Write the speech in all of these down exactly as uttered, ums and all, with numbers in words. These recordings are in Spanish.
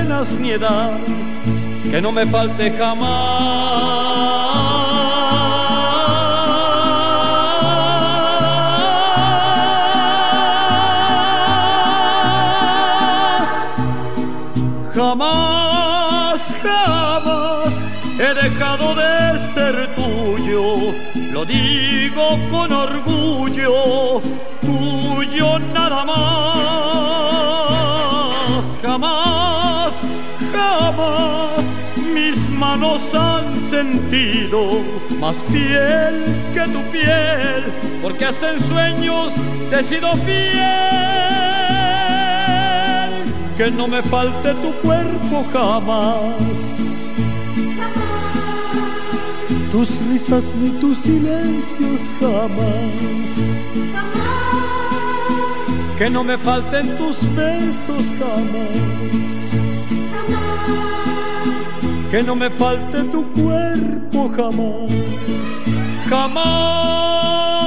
ganas ni edad que no me falte jamás. Jamás, jamás he dejado de ser tuyo, lo digo con orgullo, tuyo nada más. Jamás, jamás mis manos han sentido más piel que tu piel, porque hasta en sueños te he sido fiel. Que no me falte tu cuerpo jamás, jamás. Tus risas ni tus silencios jamás, jamás. Que no me falten tus besos jamás, jamás. Que no me falte tu cuerpo jamás, jamás.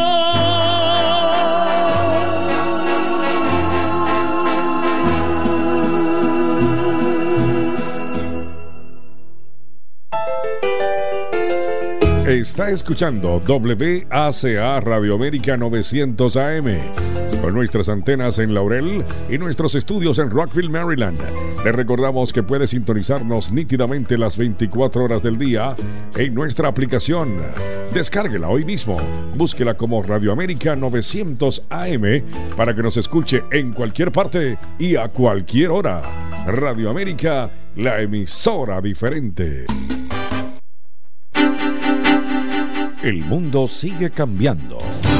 Está escuchando W A C A Radio América novecientos A M, con nuestras antenas en Laurel y nuestros estudios en Rockville, Maryland. Le recordamos que puede sintonizarnos nítidamente las veinticuatro horas del día en nuestra aplicación. Descárguela hoy mismo, búsquela como Radio América novecientos A M para que nos escuche en cualquier parte y a cualquier hora. Radio América, la emisora diferente. El mundo sigue cambiando.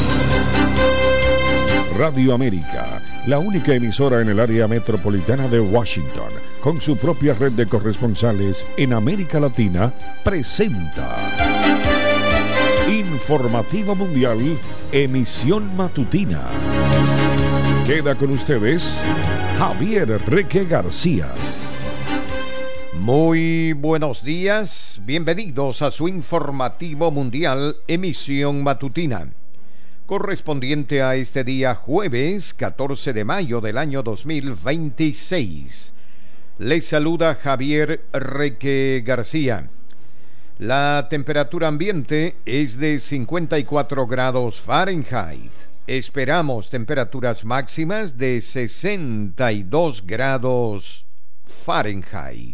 Radio América, la única emisora en el área metropolitana de Washington, con su propia red de corresponsales en América Latina, presenta Informativo Mundial, emisión matutina. Queda con ustedes Javier Reque García. Muy buenos días, bienvenidos a su Informativo Mundial, emisión matutina, correspondiente a este día jueves catorce de mayo del año dos mil veintiséis. Les saluda Javier Reque García. La temperatura ambiente es de cincuenta y cuatro grados Fahrenheit. Esperamos temperaturas máximas de sesenta y dos grados Fahrenheit.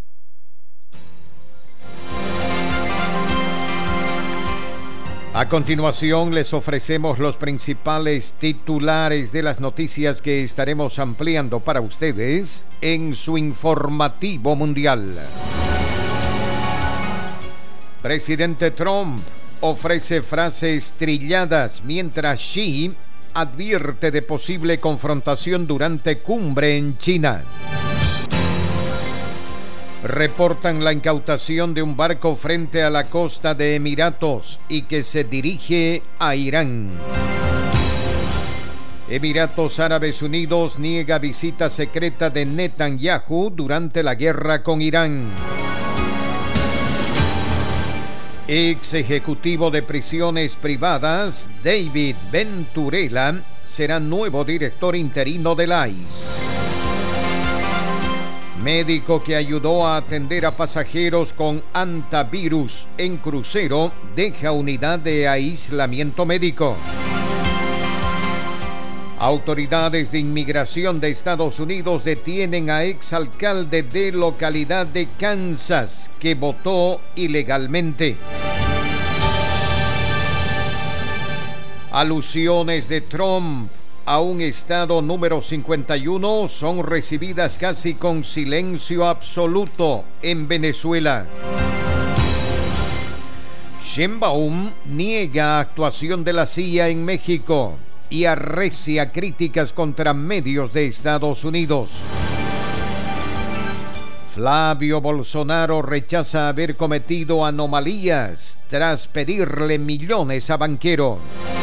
A continuación les ofrecemos los principales titulares de las noticias que estaremos ampliando para ustedes en su Informativo Mundial. Presidente Trump ofrece frases trilladas mientras Xi advierte de posible confrontación durante cumbre en China. Reportan la incautación de un barco frente a la costa de Emiratos y que se dirige a Irán. Emiratos Árabes Unidos niega visita secreta de Netanyahu durante la guerra con Irán. Ex ejecutivo de prisiones privadas, David Venturella, será nuevo director interino del I C E. Médico que ayudó a atender a pasajeros con antivirus en crucero deja unidad de aislamiento médico. Autoridades de inmigración de Estados Unidos detienen a exalcalde de localidad de Kansas que votó ilegalmente. Alusiones de Trump a un estado número cincuenta y uno son recibidas casi con silencio absoluto en Venezuela. Sheinbaum niega actuación de la C I A en México y arrecia críticas contra medios de Estados Unidos. Flavio Bolsonaro rechaza haber cometido anomalías tras pedirle millones a banquero.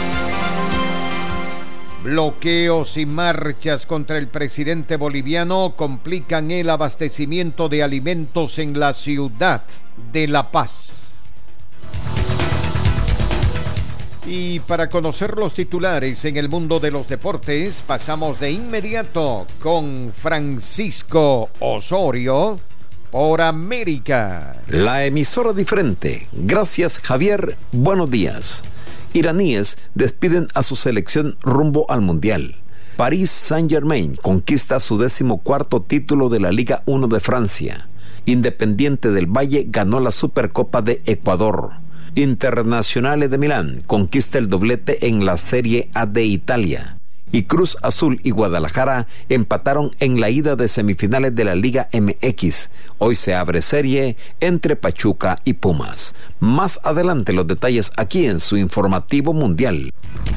Bloqueos y marchas contra el presidente boliviano complican el abastecimiento de alimentos en la ciudad de La Paz. Y para conocer los titulares en el mundo de los deportes, pasamos de inmediato con Francisco Osorio por América. La emisora diferente. Gracias, Javier. Buenos días. Iraníes despiden a su selección rumbo al Mundial. Paris Saint-Germain conquista su decimocuarto título de la Liga uno de Francia. Independiente del Valle ganó la Supercopa de Ecuador. Internazionale de Milán conquista el doblete en la Serie A de Italia. Y Cruz Azul y Guadalajara empataron en la ida de semifinales de la Liga M X. Hoy se abre serie entre Pachuca y Pumas. Más adelante los detalles aquí en su informativo mundial.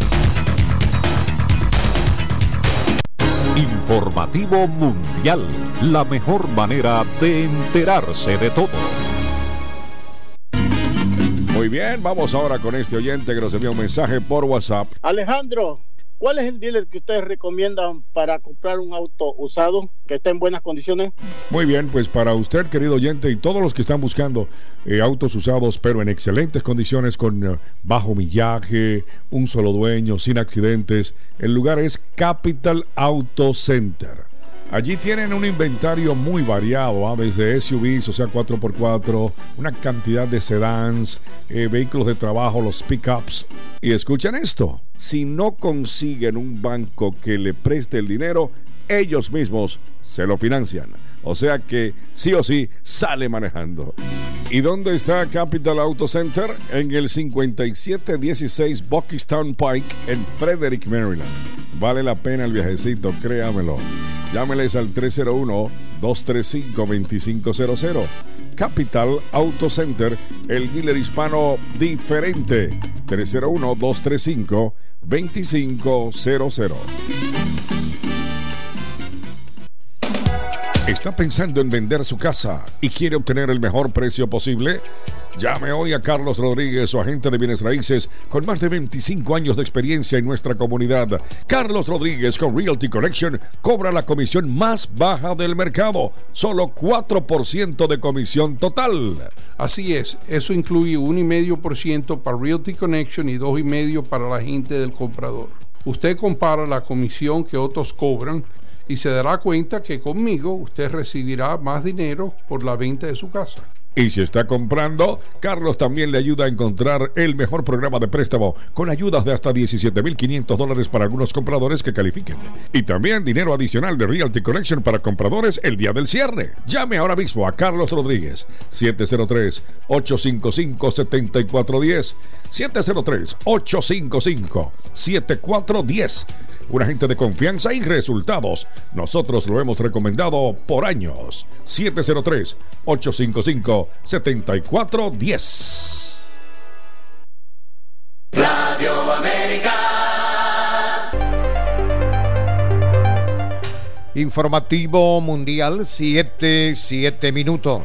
Informativo mundial, la mejor manera de enterarse de todo. Muy bien, vamos ahora con este oyente que nos envía un mensaje por WhatsApp. Alejandro, ¿cuál es el dealer que ustedes recomiendan para comprar un auto usado que esté en buenas condiciones? Muy bien, pues para usted, querido oyente, y todos los que están buscando eh, autos usados, pero en excelentes condiciones, con eh, bajo millaje, un solo dueño, sin accidentes, el lugar es Capital Auto Center. Allí tienen un inventario muy variado, ¿eh? Desde S U Vs, o sea, cuatro por cuatro, una cantidad de sedans, eh, vehículos de trabajo, los pickups. Y escuchen esto, si no consiguen un banco que le preste el dinero, ellos mismos se lo financian. O sea que sí o sí sale manejando. ¿Y dónde está Capital Auto Center? En el cincuenta y siete dieciséis Buckstown Pike en Frederick, Maryland. Vale la pena el viajecito, créamelo. Llámeles al tres cero uno, dos tres cinco, dos cinco cero cero. Capital Auto Center, el dealer hispano diferente. tres cero uno, dos tres cinco, dos cinco cero cero. ¿Está pensando en vender su casa y quiere obtener el mejor precio posible? Llame hoy a Carlos Rodríguez, su agente de bienes raíces, con más de veinticinco años de experiencia en nuestra comunidad. Carlos Rodríguez con Realty Connection cobra la comisión más baja del mercado, solo cuatro por ciento de comisión total. Así es, eso incluye uno coma cinco por ciento para Realty Connection y dos coma cinco por ciento para la gente del comprador. Usted compara la comisión que otros cobran y se dará cuenta que conmigo usted recibirá más dinero por la venta de su casa. Y si está comprando, Carlos también le ayuda a encontrar el mejor programa de préstamo con ayudas de hasta diecisiete mil quinientos dólares para algunos compradores que califiquen. Y también dinero adicional de Realty Connection para compradores el día del cierre. Llame ahora mismo a Carlos Rodríguez, siete cero tres, ocho cinco cinco, siete cuatro uno cero, siete cero tres, ocho cinco cinco, siete cuatro uno cero. Un agente de confianza y resultados. Nosotros lo hemos recomendado por años. siete cero tres, ocho cinco cinco, siete cuatro uno cero. Radio América. Informativo mundial, siete, siete minutos.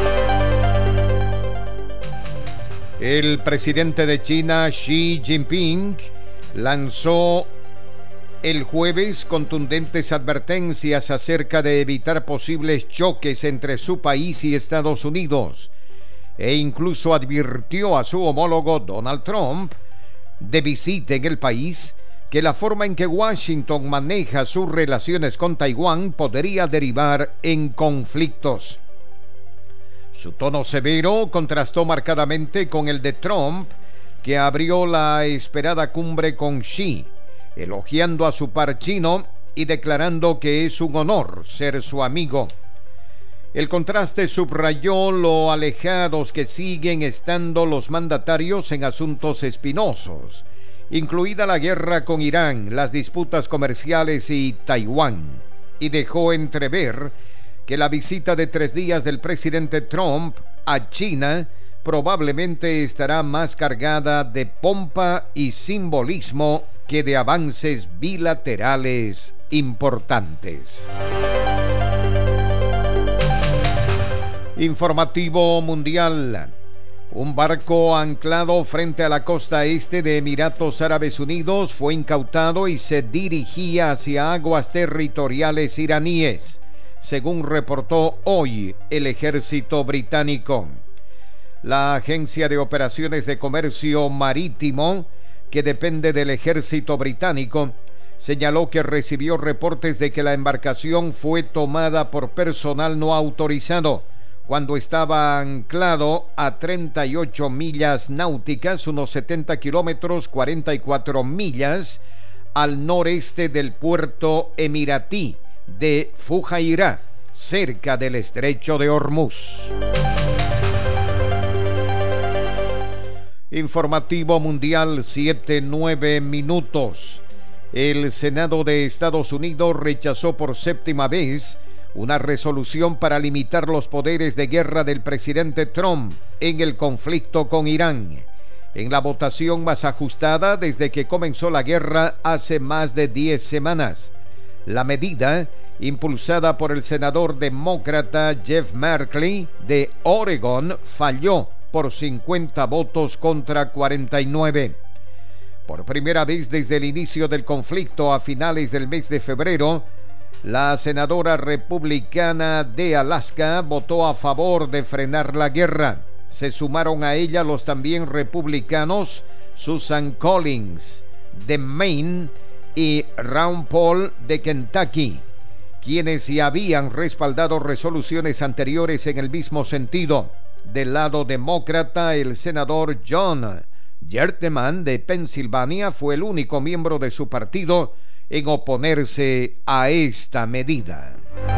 El presidente de China, Xi Jinping, lanzó el jueves contundentes advertencias acerca de evitar posibles choques entre su país y Estados Unidos, e incluso advirtió a su homólogo Donald Trump, de visita en el país, que la forma en que Washington maneja sus relaciones con Taiwán podría derivar en conflictos. Su tono severo contrastó marcadamente con el de Trump, que abrió la esperada cumbre con Xi, elogiando a su par chino y declarando que es un honor ser su amigo. El contraste subrayó lo alejados que siguen estando los mandatarios en asuntos espinosos, incluida la guerra con Irán, las disputas comerciales y Taiwán, y dejó entrever que la visita de tres días del presidente Trump a China probablemente estará más cargada de pompa y simbolismo que de avances bilaterales importantes. Informativo mundial. Un barco anclado frente a la costa este de Emiratos Árabes Unidos fue incautado y se dirigía hacia aguas territoriales iraníes, según reportó hoy el ejército británico. La Agencia de Operaciones de Comercio Marítimo que depende del ejército británico, señaló que recibió reportes de que la embarcación fue tomada por personal no autorizado cuando estaba anclado a treinta y ocho millas náuticas, unos setenta kilómetros, cuarenta y cuatro millas, al noreste del puerto emiratí de Fujairah, cerca del estrecho de Hormuz. Informativo mundial, siete nueve minutos. El Senado de Estados Unidos rechazó por séptima vez una resolución para limitar los poderes de guerra del presidente Trump en el conflicto con Irán. En la votación más ajustada desde que comenzó la guerra hace más de diez semanas. La medida, impulsada por el senador demócrata Jeff Merkley de Oregon, falló por cincuenta votos contra cuarenta y nueve. Por primera vez desde el inicio del conflicto a finales del mes de febrero, la senadora republicana de Alaska votó a favor de frenar la guerra. Se sumaron a ella los también republicanos Susan Collins de Maine y Ron Paul de Kentucky, quienes ya habían respaldado resoluciones anteriores en el mismo sentido. Del lado demócrata, el senador John Gentleman de Pensilvania fue el único miembro de su partido en oponerse a esta medida.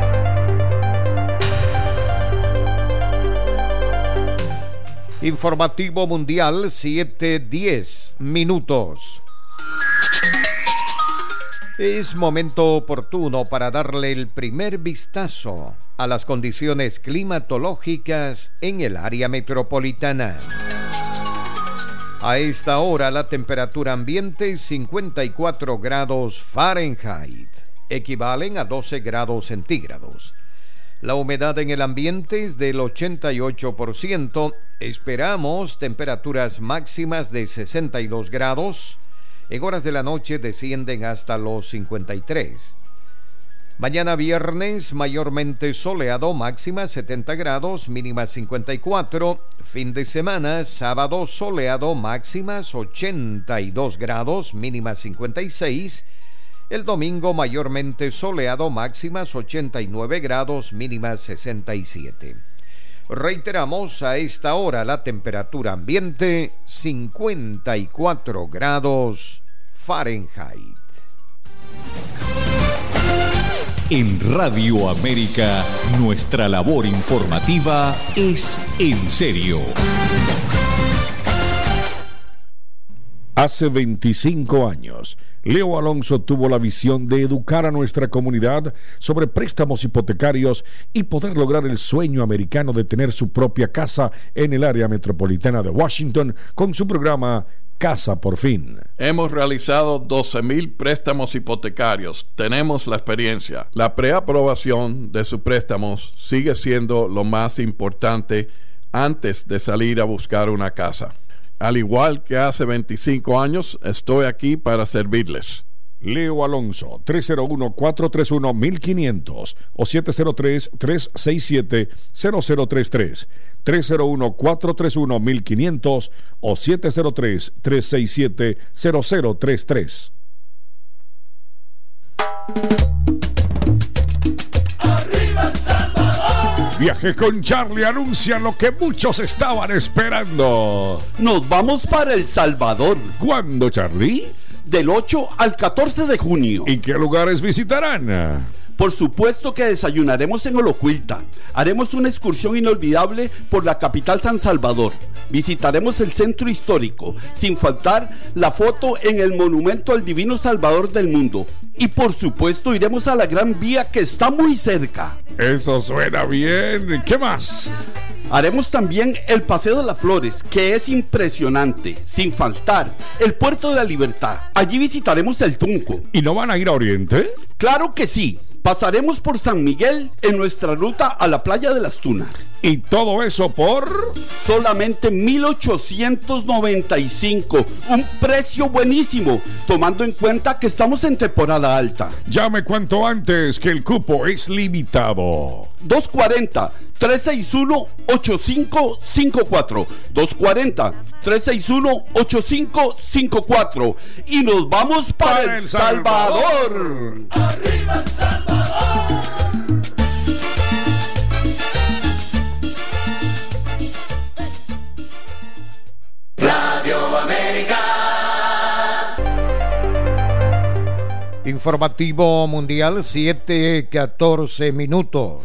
Informativo mundial, siete diez minutos. Es momento oportuno para darle el primer vistazo a las condiciones climatológicas en el área metropolitana. A esta hora la temperatura ambiente cincuenta y cuatro grados Fahrenheit, equivalen a doce grados centígrados. La humedad en el ambiente es del ochenta y ocho por ciento, esperamos temperaturas máximas de sesenta y dos grados, en horas de la noche descienden hasta los cincuenta y tres. Mañana viernes mayormente soleado, máxima setenta grados, mínima cincuenta y cuatro. Fin de semana, sábado soleado, máximas ochenta y dos grados, mínima cincuenta y seis. El domingo mayormente soleado, máximas ochenta y nueve grados, mínima sesenta y siete. Reiteramos, a esta hora la temperatura ambiente cincuenta y cuatro grados Fahrenheit. En Radio América, nuestra labor informativa es en serio. Hace veinticinco años, Leo Alonso tuvo la visión de educar a nuestra comunidad sobre préstamos hipotecarios y poder lograr el sueño americano de tener su propia casa en el área metropolitana de Washington con su programa Casa por Fin. Hemos realizado doce mil préstamos hipotecarios. Tenemos la experiencia. La preaprobación de sus préstamos sigue siendo lo más importante antes de salir a buscar una casa. Al igual que hace veinticinco años, estoy aquí para servirles. Leo Alonso, tres cero uno, cuatro tres uno, quince cero o siete cero tres, tres seis siete, cero cero tres tres. tres cero uno, cuatro tres uno, quince cero o siete cero tres, tres seis siete, cero cero tres tres. Viaje con Charlie anuncia lo que muchos estaban esperando. Nos vamos para El Salvador. ¿Cuándo, Charlie? Del ocho al catorce de junio. ¿Y qué lugares visitarán? Por supuesto que desayunaremos en Olocuilta. Haremos una excursión inolvidable por la capital San Salvador. Visitaremos el centro histórico, sin faltar la foto en el monumento al Divino Salvador del mundo. Y por supuesto iremos a la Gran Vía, que está muy cerca. Eso suena bien. ¿Qué más? Haremos también el Paseo de las Flores, que es impresionante. Sin faltar el Puerto de la Libertad. Allí visitaremos el Tunco. ¿Y no van a ir a Oriente? Claro que sí. Pasaremos por San Miguel en nuestra ruta a la playa de las Tunas. ¿Y todo eso por? Solamente mil ochocientos noventa y cinco. Un precio buenísimo, tomando en cuenta que estamos en temporada alta. Llame cuanto antes, que el cupo es limitado. dos cuatro cero, tres seis uno, ocho cinco cinco cuatro. dos cuatro cero, tres seis uno, ocho cinco cinco cuatro. Y nos vamos para, para El Salvador. Salvador. ¡Arriba El Salvador! Radio América. Informativo Mundial, siete catorce minutos.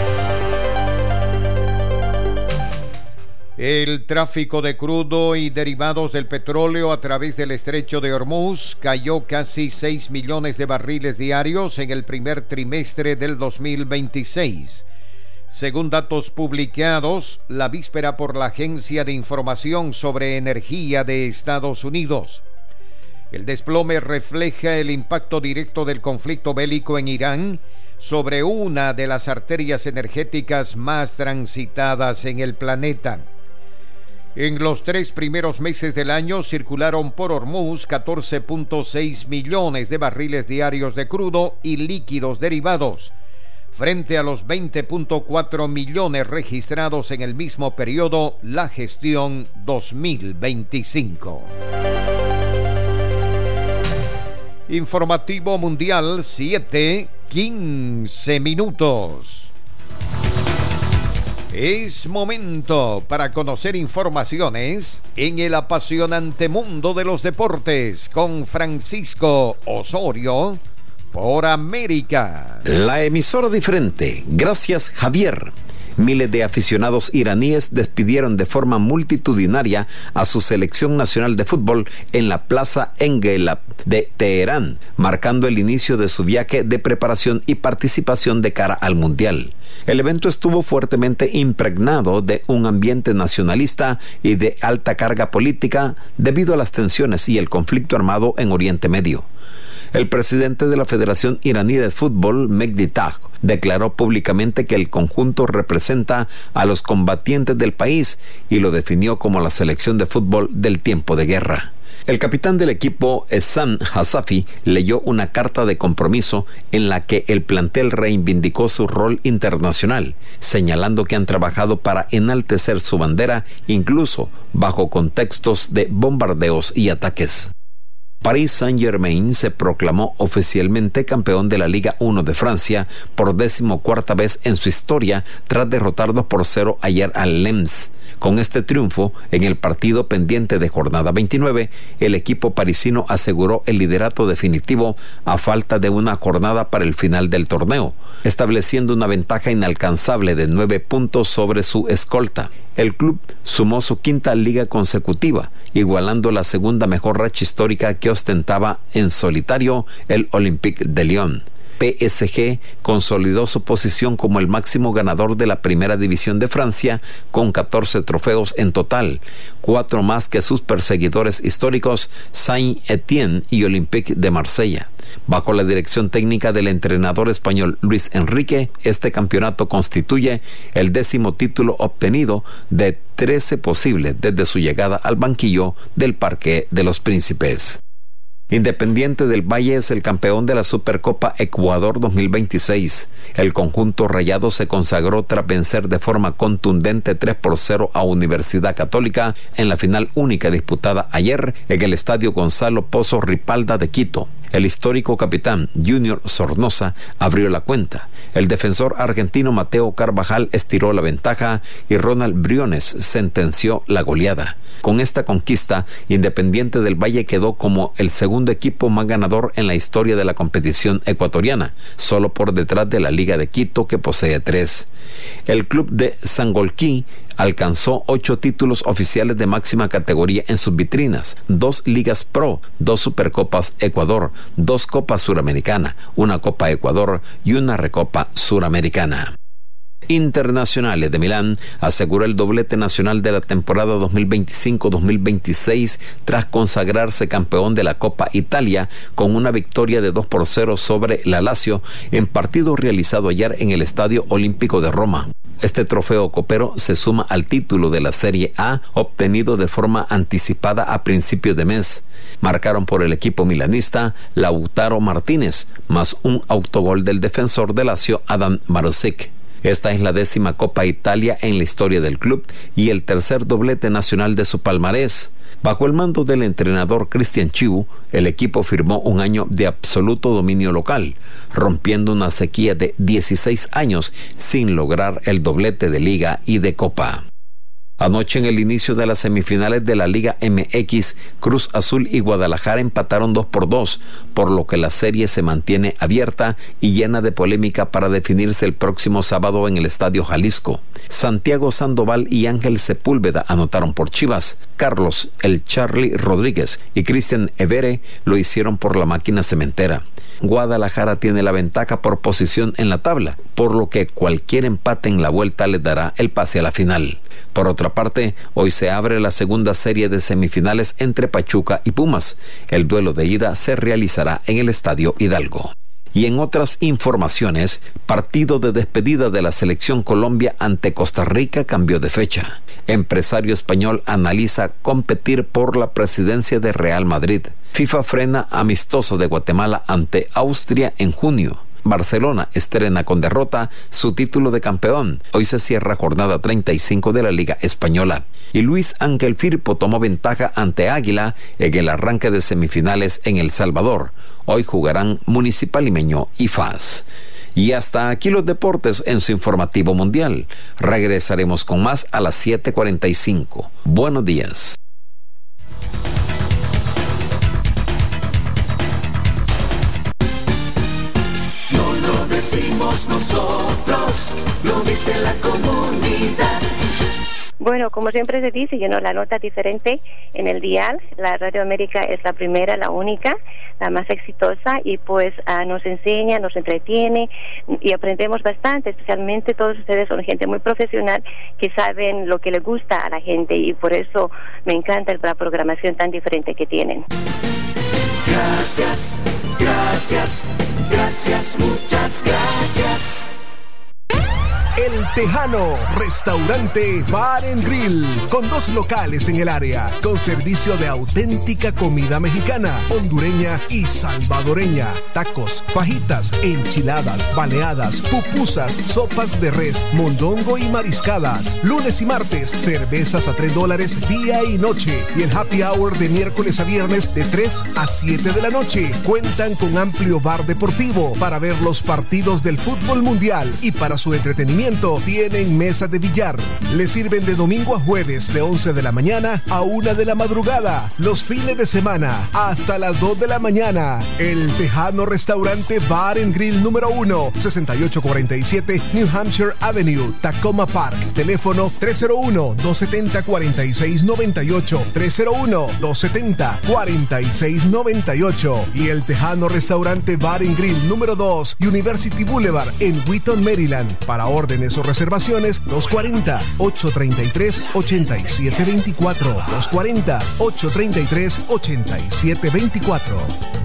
El tráfico de crudo y derivados del petróleo a través del estrecho de Hormuz cayó casi seis millones de barriles diarios en el primer trimestre del dos mil veintiséis. Según datos publicados la víspera por la Agencia de Información sobre Energía de Estados Unidos. El desplome refleja el impacto directo del conflicto bélico en Irán sobre una de las arterias energéticas más transitadas en el planeta. En los tres primeros meses del año circularon por Hormuz catorce punto seis millones de barriles diarios de crudo y líquidos derivados, frente a los veinte punto cuatro millones registrados en el mismo periodo la gestión dos mil veinticinco. Informativo Mundial, siete quince minutos. Es momento para conocer informaciones en el apasionante mundo de los deportes con Francisco Osorio por América. La emisora diferente. Gracias, Javier. Miles de aficionados iraníes despidieron de forma multitudinaria a su selección nacional de fútbol en la Plaza Engelab de Teherán, marcando el inicio de su viaje de preparación y participación de cara al Mundial. El evento estuvo fuertemente impregnado de un ambiente nacionalista y de alta carga política debido a las tensiones y el conflicto armado en Oriente Medio. El presidente de la Federación Iraní de Fútbol, Mehdi Taj, declaró públicamente que el conjunto representa a los combatientes del país y lo definió como la selección de fútbol del tiempo de guerra. El capitán del equipo, Ehsan Hasafi, leyó una carta de compromiso en la que el plantel reivindicó su rol internacional, señalando que han trabajado para enaltecer su bandera, incluso bajo contextos de bombardeos y ataques. Paris Saint-Germain se proclamó oficialmente campeón de la Liga uno de Francia por decimocuarta vez en su historia tras derrotar dos por cero ayer al Lens. Con este triunfo, en el partido pendiente de jornada veintinueve, el equipo parisino aseguró el liderato definitivo a falta de una jornada para el final del torneo, estableciendo una ventaja inalcanzable de nueve puntos sobre su escolta. El club sumó su quinta liga consecutiva, igualando la segunda mejor racha histórica que ostentaba en solitario el Olympique de Lyon. P S G consolidó su posición como el máximo ganador de la primera división de Francia con catorce trofeos en total, cuatro más que sus perseguidores históricos Saint-Étienne y Olympique de Marsella. Bajo la dirección técnica del entrenador español Luis Enrique, este campeonato constituye el décimo título obtenido de trece posibles desde su llegada al banquillo del Parque de los Príncipes. Independiente del Valle es el campeón de la Supercopa Ecuador dos mil veintiséis. El conjunto rayado se consagró tras vencer de forma contundente tres por cero a Universidad Católica en la final única disputada ayer en el Estadio Gonzalo Pozo Ripalda de Quito. El histórico capitán Junior Sornosa abrió la cuenta. El defensor argentino Mateo Carvajal estiró la ventaja y Ronald Briones sentenció la goleada. Con esta conquista, Independiente del Valle quedó como el segundo equipo más ganador en la historia de la competición ecuatoriana, solo por detrás de la Liga de Quito, que posee tres. El club de Sangolquí alcanzó ocho títulos oficiales de máxima categoría en sus vitrinas, dos Ligas Pro, dos Supercopas Ecuador, dos Copas Suramericana, una Copa Ecuador y una Recopa Suramericana. Internacionales de Milán aseguró el doblete nacional de la temporada dos mil veinticinco dos mil veintiséis tras consagrarse campeón de la Copa Italia con una victoria de dos por cero sobre la Lazio en partido realizado ayer en el Estadio Olímpico de Roma. Este trofeo copero se suma al título de la Serie A obtenido de forma anticipada a principios de mes. Marcaron por el equipo milanista Lautaro Martínez, más un autogol del defensor de Lazio Adam Marusic. Esta es la décima Copa Italia en la historia del club y el tercer doblete nacional de su palmarés. Bajo el mando del entrenador Cristian Chiu, el equipo firmó un año de absoluto dominio local, rompiendo una sequía de dieciséis años sin lograr el doblete de Liga y de Copa. Anoche, en el inicio de las semifinales de la Liga M X, Cruz Azul y Guadalajara empataron dos por dos, por lo que la serie se mantiene abierta y llena de polémica para definirse el próximo sábado en el Estadio Jalisco. Santiago Sandoval y Ángel Sepúlveda anotaron por Chivas. Carlos El Charly Rodríguez y Cristian Evere lo hicieron por la máquina cementera. Guadalajara tiene la ventaja por posición en la tabla, por lo que cualquier empate en la vuelta le dará el pase a la final. Por otra parte, hoy se abre la segunda serie de semifinales entre Pachuca y Pumas. El duelo de ida se realizará en el Estadio Hidalgo. Y en otras informaciones, partido de despedida de la selección Colombia ante Costa Rica cambió de fecha. Empresario español analiza competir por la presidencia de Real Madrid. FIFA frena amistoso de Guatemala ante Austria en junio. Barcelona estrena con derrota su título de campeón. Hoy se cierra jornada treinta y cinco de la Liga Española. Y Luis Ángel Firpo tomó ventaja ante Águila en el arranque de semifinales en El Salvador. Hoy jugarán Municipal Limeño y F A S. Y hasta aquí los deportes en su informativo mundial. Regresaremos con más a las siete cuarenta y cinco. Buenos días. Decimos nosotros, lo dice la comunidad. Bueno, como siempre se dice, you know, la nota diferente en el dial. La Radio América es la primera, la única, la más exitosa, y pues uh, nos enseña, nos entretiene y aprendemos bastante. Especialmente todos ustedes son gente muy profesional que saben lo que le gusta a la gente, y por eso me encanta la programación tan diferente que tienen. Gracias, gracias, gracias, muchas gracias. El Tejano, restaurante, bar and grill, con dos locales en el área, con servicio de auténtica comida mexicana, hondureña y salvadoreña, tacos, fajitas, enchiladas, baleadas, pupusas, sopas de res, mondongo y mariscadas. Lunes y martes, cervezas a tres dólares día y noche, y el happy hour de miércoles a viernes de tres a siete de la noche. Cuentan con amplio bar deportivo para ver los partidos del fútbol mundial, y para su entretenimiento tienen mesa de billar. Le sirven de domingo a jueves de once de la mañana a una de la madrugada. Los fines de semana hasta las dos de la mañana. El Tejano Restaurante Bar and Grill número uno, sesenta y ocho cuarenta y siete New Hampshire Avenue, Tacoma Park. Teléfono tres cero uno, dos siete cero, cuatro seis nueve ocho, tres cero uno, dos siete cero, cuatro seis nueve ocho. Y el Tejano Restaurante Bar and Grill número dos, University Boulevard en Wheaton, Maryland. Para órdenes o reservaciones, dos cuatro cero, ocho tres tres, ocho siete dos cuatro, dos cuatro cero, ocho tres tres, ocho siete dos cuatro.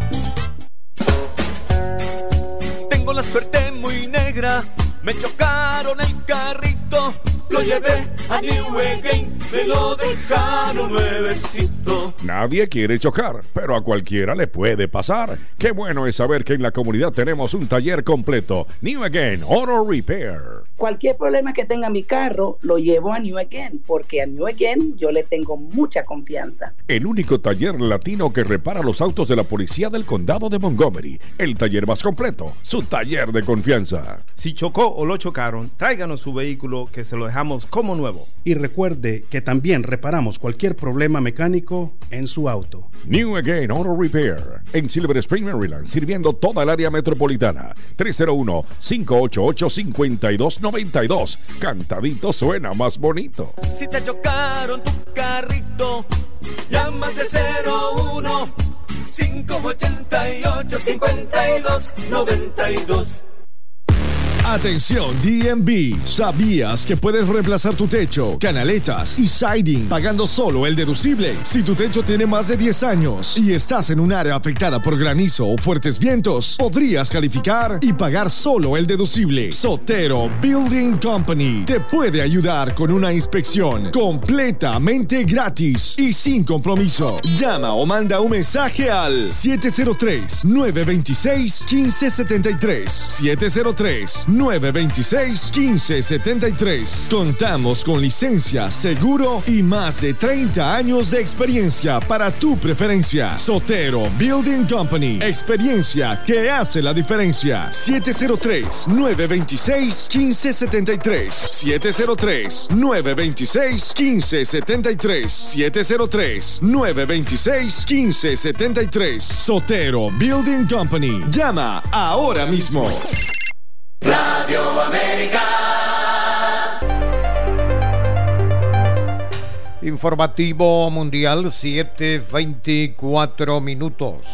Tengo la suerte muy negra, me chocaron el carrito, lo llevé a New Again, me lo dejaron nuevecito. Nadie quiere chocar, pero a cualquiera le puede pasar. Qué bueno es saber que en la comunidad tenemos un taller completo. New Again Auto Repair. Cualquier problema que tenga mi carro, lo llevo a New Again, porque a New Again yo le tengo mucha confianza. El único taller latino que repara los autos de la policía del condado de Montgomery. El taller más completo, su taller de confianza. Si chocó o lo chocaron, tráiganos su vehículo que se lo dejamos como nuevo. Y recuerde que también reparamos cualquier problema mecánico en su auto. New Again Auto Repair, en Silver Spring, Maryland, sirviendo toda el área metropolitana. tres cero uno, cinco ocho ocho, cinco dos nueve dos. Cantadito suena más bonito. Si te chocaron tu carrito, llamas de cero uno, cinco ocho ocho, cinco dos nueve dos. Atención D M V, ¿sabías que puedes reemplazar tu techo, canaletas y siding pagando solo el deducible? Si tu techo tiene más de diez años y estás en un área afectada por granizo o fuertes vientos, podrías calificar y pagar solo el deducible. Sotero Building Company te puede ayudar con una inspección completamente gratis y sin compromiso. Llama o manda un mensaje al siete cero tres, nueve dos seis, uno cinco siete tres, siete cero tres, nueve dos seis, uno cinco siete tres. Contamos con licencia, seguro y más de treinta años de experiencia para tu preferencia. Sotero Building Company. Experiencia que hace la diferencia. siete cero tres, nueve dos seis, uno cinco siete tres. siete cero tres, nueve dos seis, uno cinco siete tres. siete cero tres, nueve dos seis, uno cinco siete tres. Sotero Building Company. Llama ahora mismo. Radio América. Informativo Mundial, siete veinticuatro minutos.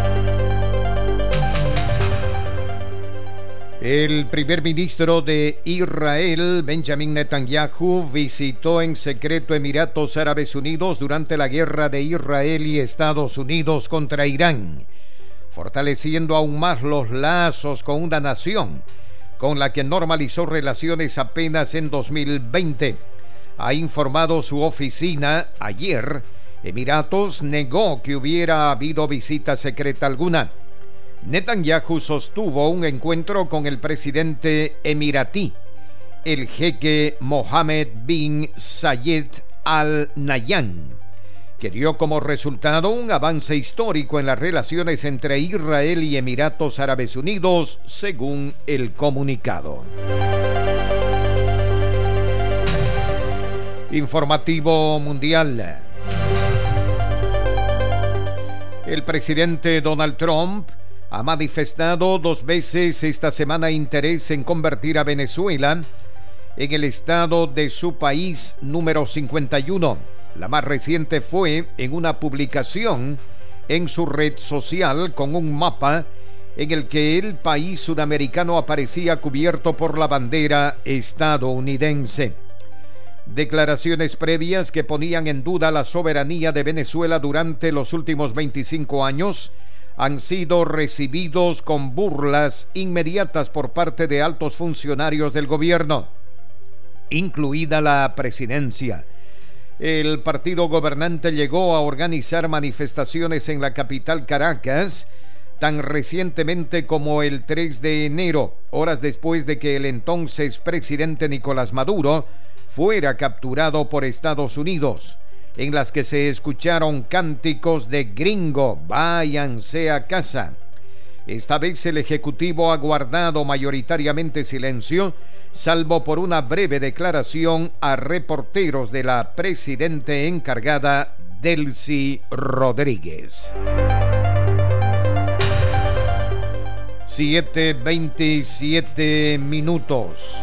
El primer ministro de Israel, Benjamin Netanyahu, visitó en secreto Emiratos Árabes Unidos durante la guerra de Israel y Estados Unidos contra Irán, fortaleciendo aún más los lazos con una nación con la que normalizó relaciones apenas en dos mil veinte. Ha informado su oficina ayer. Emiratos negó que hubiera habido visita secreta alguna. Netanyahu sostuvo un encuentro con el presidente emiratí, el jeque Mohammed bin Zayed Al Nahyan, que dio como resultado un avance histórico en las relaciones entre Israel y Emiratos Árabes Unidos, según el comunicado. Informativo Mundial. El presidente Donald Trump ha manifestado dos veces esta semana interés en convertir a Venezuela en el estado de su país número cincuenta y uno. La más reciente fue en una publicación en su red social con un mapa en el que el país sudamericano aparecía cubierto por la bandera estadounidense. Declaraciones previas que ponían en duda la soberanía de Venezuela durante los últimos veinticinco años han sido recibidos con burlas inmediatas por parte de altos funcionarios del gobierno, incluida la presidencia. El partido gobernante llegó a organizar manifestaciones en la capital Caracas tan recientemente como el tres de enero, horas después de que el entonces presidente Nicolás Maduro fuera capturado por Estados Unidos, en las que se escucharon cánticos de gringo, váyanse a casa. Esta vez el Ejecutivo ha guardado mayoritariamente silencio, salvo por una breve declaración a reporteros de la presidente encargada, Delcy Rodríguez. siete veintisiete minutos.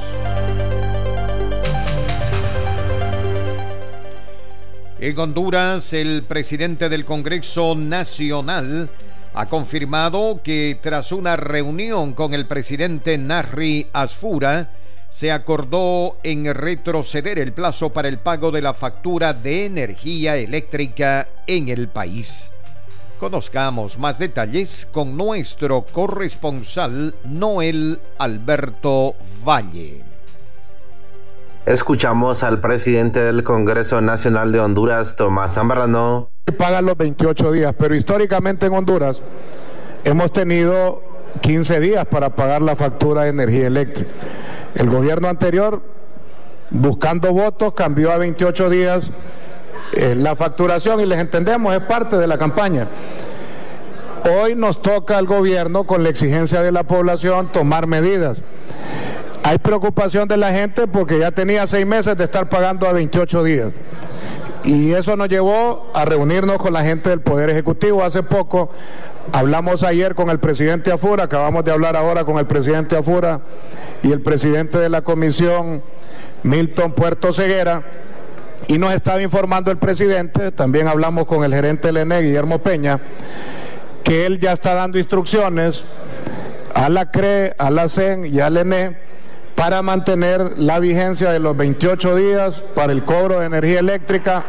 En Honduras, el presidente del Congreso Nacional ha confirmado que tras una reunión con el presidente Nasri Asfura, se acordó en retroceder el plazo para el pago de la factura de energía eléctrica en el país. Conozcamos más detalles con nuestro corresponsal Noel Alberto Valle. Escuchamos al presidente del Congreso Nacional de Honduras, Tomás Zambrano. Pagan los veintiocho días, pero históricamente en Honduras hemos tenido quince días para pagar la factura de energía eléctrica. El gobierno anterior, buscando votos, cambió a veintiocho días eh, la facturación, y les entendemos, es parte de la campaña. Hoy nos toca al gobierno, con la exigencia de la población, tomar medidas. Hay preocupación de la gente porque ya tenía seis meses de estar pagando a veintiocho días. Y eso nos llevó a reunirnos con la gente del Poder Ejecutivo. Hace poco hablamos ayer con el presidente Afura, acabamos de hablar ahora con el presidente Afura y el presidente de la comisión, Milton Puerto Ceguera, y nos estaba informando el presidente, también hablamos con el gerente del E N E, Guillermo Peña, que él ya está dando instrucciones a la C R E, a la C E N y al E N E para mantener la vigencia de los veintiocho días para el cobro de energía eléctrica,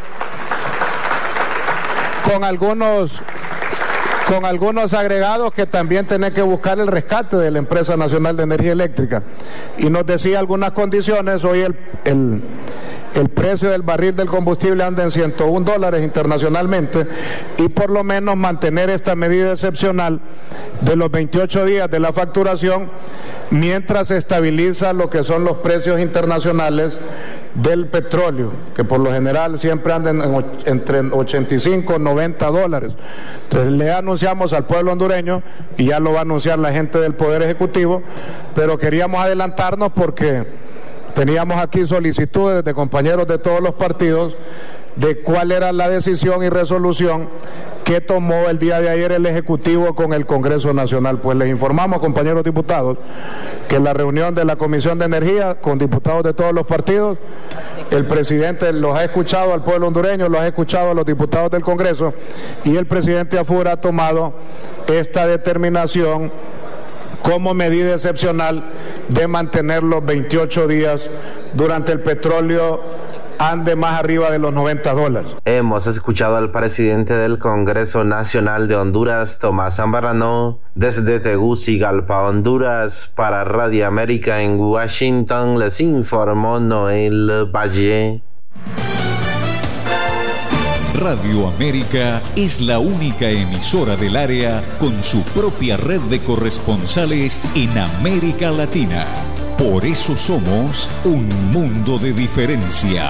con algunos con algunos agregados que también tiene que buscar el rescate de la Empresa Nacional de Energía Eléctrica. Y nos decía algunas condiciones. Hoy el, el, el precio del barril del combustible anda en ciento uno dólares internacionalmente, y por lo menos mantener esta medida excepcional de los veintiocho días de la facturación mientras se estabiliza lo que son los precios internacionales del petróleo, que por lo general siempre andan en, entre ochenta y cinco y noventa dólares. Entonces le anunciamos al pueblo hondureño, y ya lo va a anunciar la gente del Poder Ejecutivo, pero queríamos adelantarnos porque teníamos aquí solicitudes de compañeros de todos los partidos de cuál era la decisión y resolución que tomó el día de ayer el Ejecutivo con el Congreso Nacional. Pues les informamos, compañeros diputados, que en la reunión de la Comisión de Energía con diputados de todos los partidos, el presidente los ha escuchado al pueblo hondureño, los ha escuchado a los diputados del Congreso, y el presidente Afur ha tomado esta determinación como medida excepcional de mantener los veintiocho días durante el petróleo ande más arriba de los noventa dólares. Hemos escuchado al presidente del Congreso Nacional de Honduras, Tomás Zambrano, desde Tegucigalpa, Honduras. Para Radio América en Washington les informó Noel Valle. Radio América es la única emisora del área con su propia red de corresponsales en América Latina. Por eso somos un mundo de diferencia.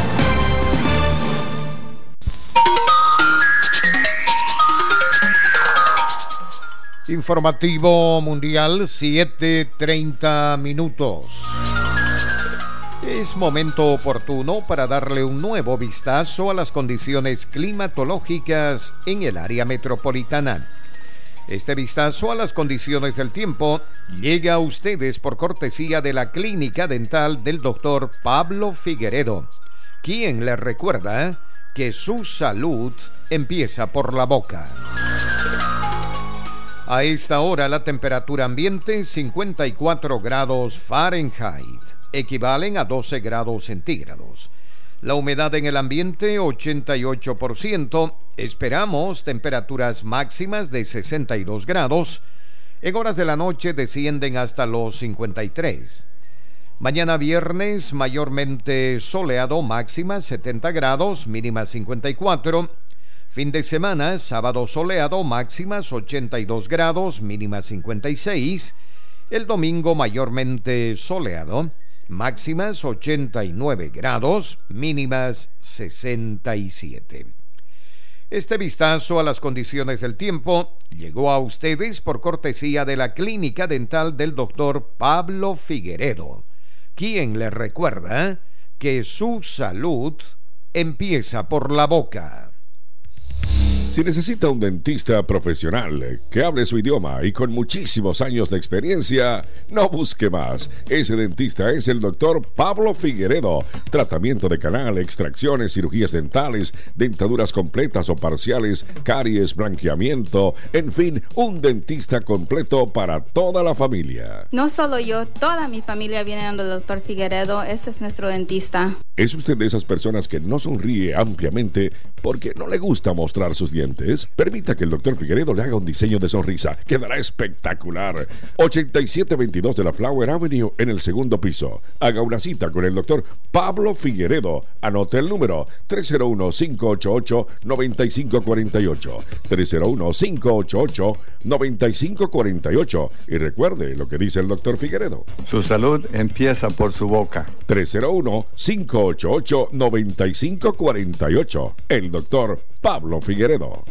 Informativo Mundial, siete treinta minutos. Es momento oportuno para darle un nuevo vistazo a las condiciones climatológicas en el área metropolitana. Este vistazo a las condiciones del tiempo llega a ustedes por cortesía de la Clínica Dental del doctor Pablo Figueredo, quien les recuerda que su salud empieza por la boca. A esta hora la temperatura ambiente cincuenta y cuatro grados Fahrenheit, equivalen a doce grados centígrados. La humedad en el ambiente ochenta y ocho por ciento. Esperamos temperaturas máximas de sesenta y dos grados. En horas de la noche descienden hasta los cincuenta y tres. Mañana viernes mayormente soleado, máxima setenta grados, mínima cincuenta y cuatro. Fin de semana, sábado soleado, máximas ochenta y dos grados, mínima cincuenta y seis. El domingo mayormente soleado, máximas ochenta y nueve grados, mínimas sesenta y siete. Este vistazo a las condiciones del tiempo llegó a ustedes por cortesía de la Clínica Dental del doctor Pablo Figueredo, quien les recuerda que su salud empieza por la boca. Si necesita un dentista profesional que hable su idioma y con muchísimos años de experiencia, no busque más. Ese dentista es el doctor Pablo Figueredo. Tratamiento de canal, extracciones, cirugías dentales, dentaduras completas o parciales, caries, blanqueamiento, en fin, un dentista completo para toda la familia. No solo yo, toda mi familia viene al doctor Figueredo. Ese es nuestro dentista. ¿Es usted de esas personas que no sonríe ampliamente porque no le gusta mostrar sus dientes? Permita que el doctor Figueredo le haga un diseño de sonrisa. Quedará espectacular. ochenta y siete veintidós de la Flower Avenue en el segundo piso. Haga una cita con el doctor Pablo Figueredo. Anote el número tres cero uno, cinco ocho ocho, nueve cinco cuatro ocho. tres cero uno, cinco ocho ocho, nueve cinco cuatro ocho. Y recuerde lo que dice el doctor Figueredo. Su salud empieza por su boca. tres cero uno, cinco ocho ocho, nueve cinco cuatro ocho. El doctor Pablo Figueredo.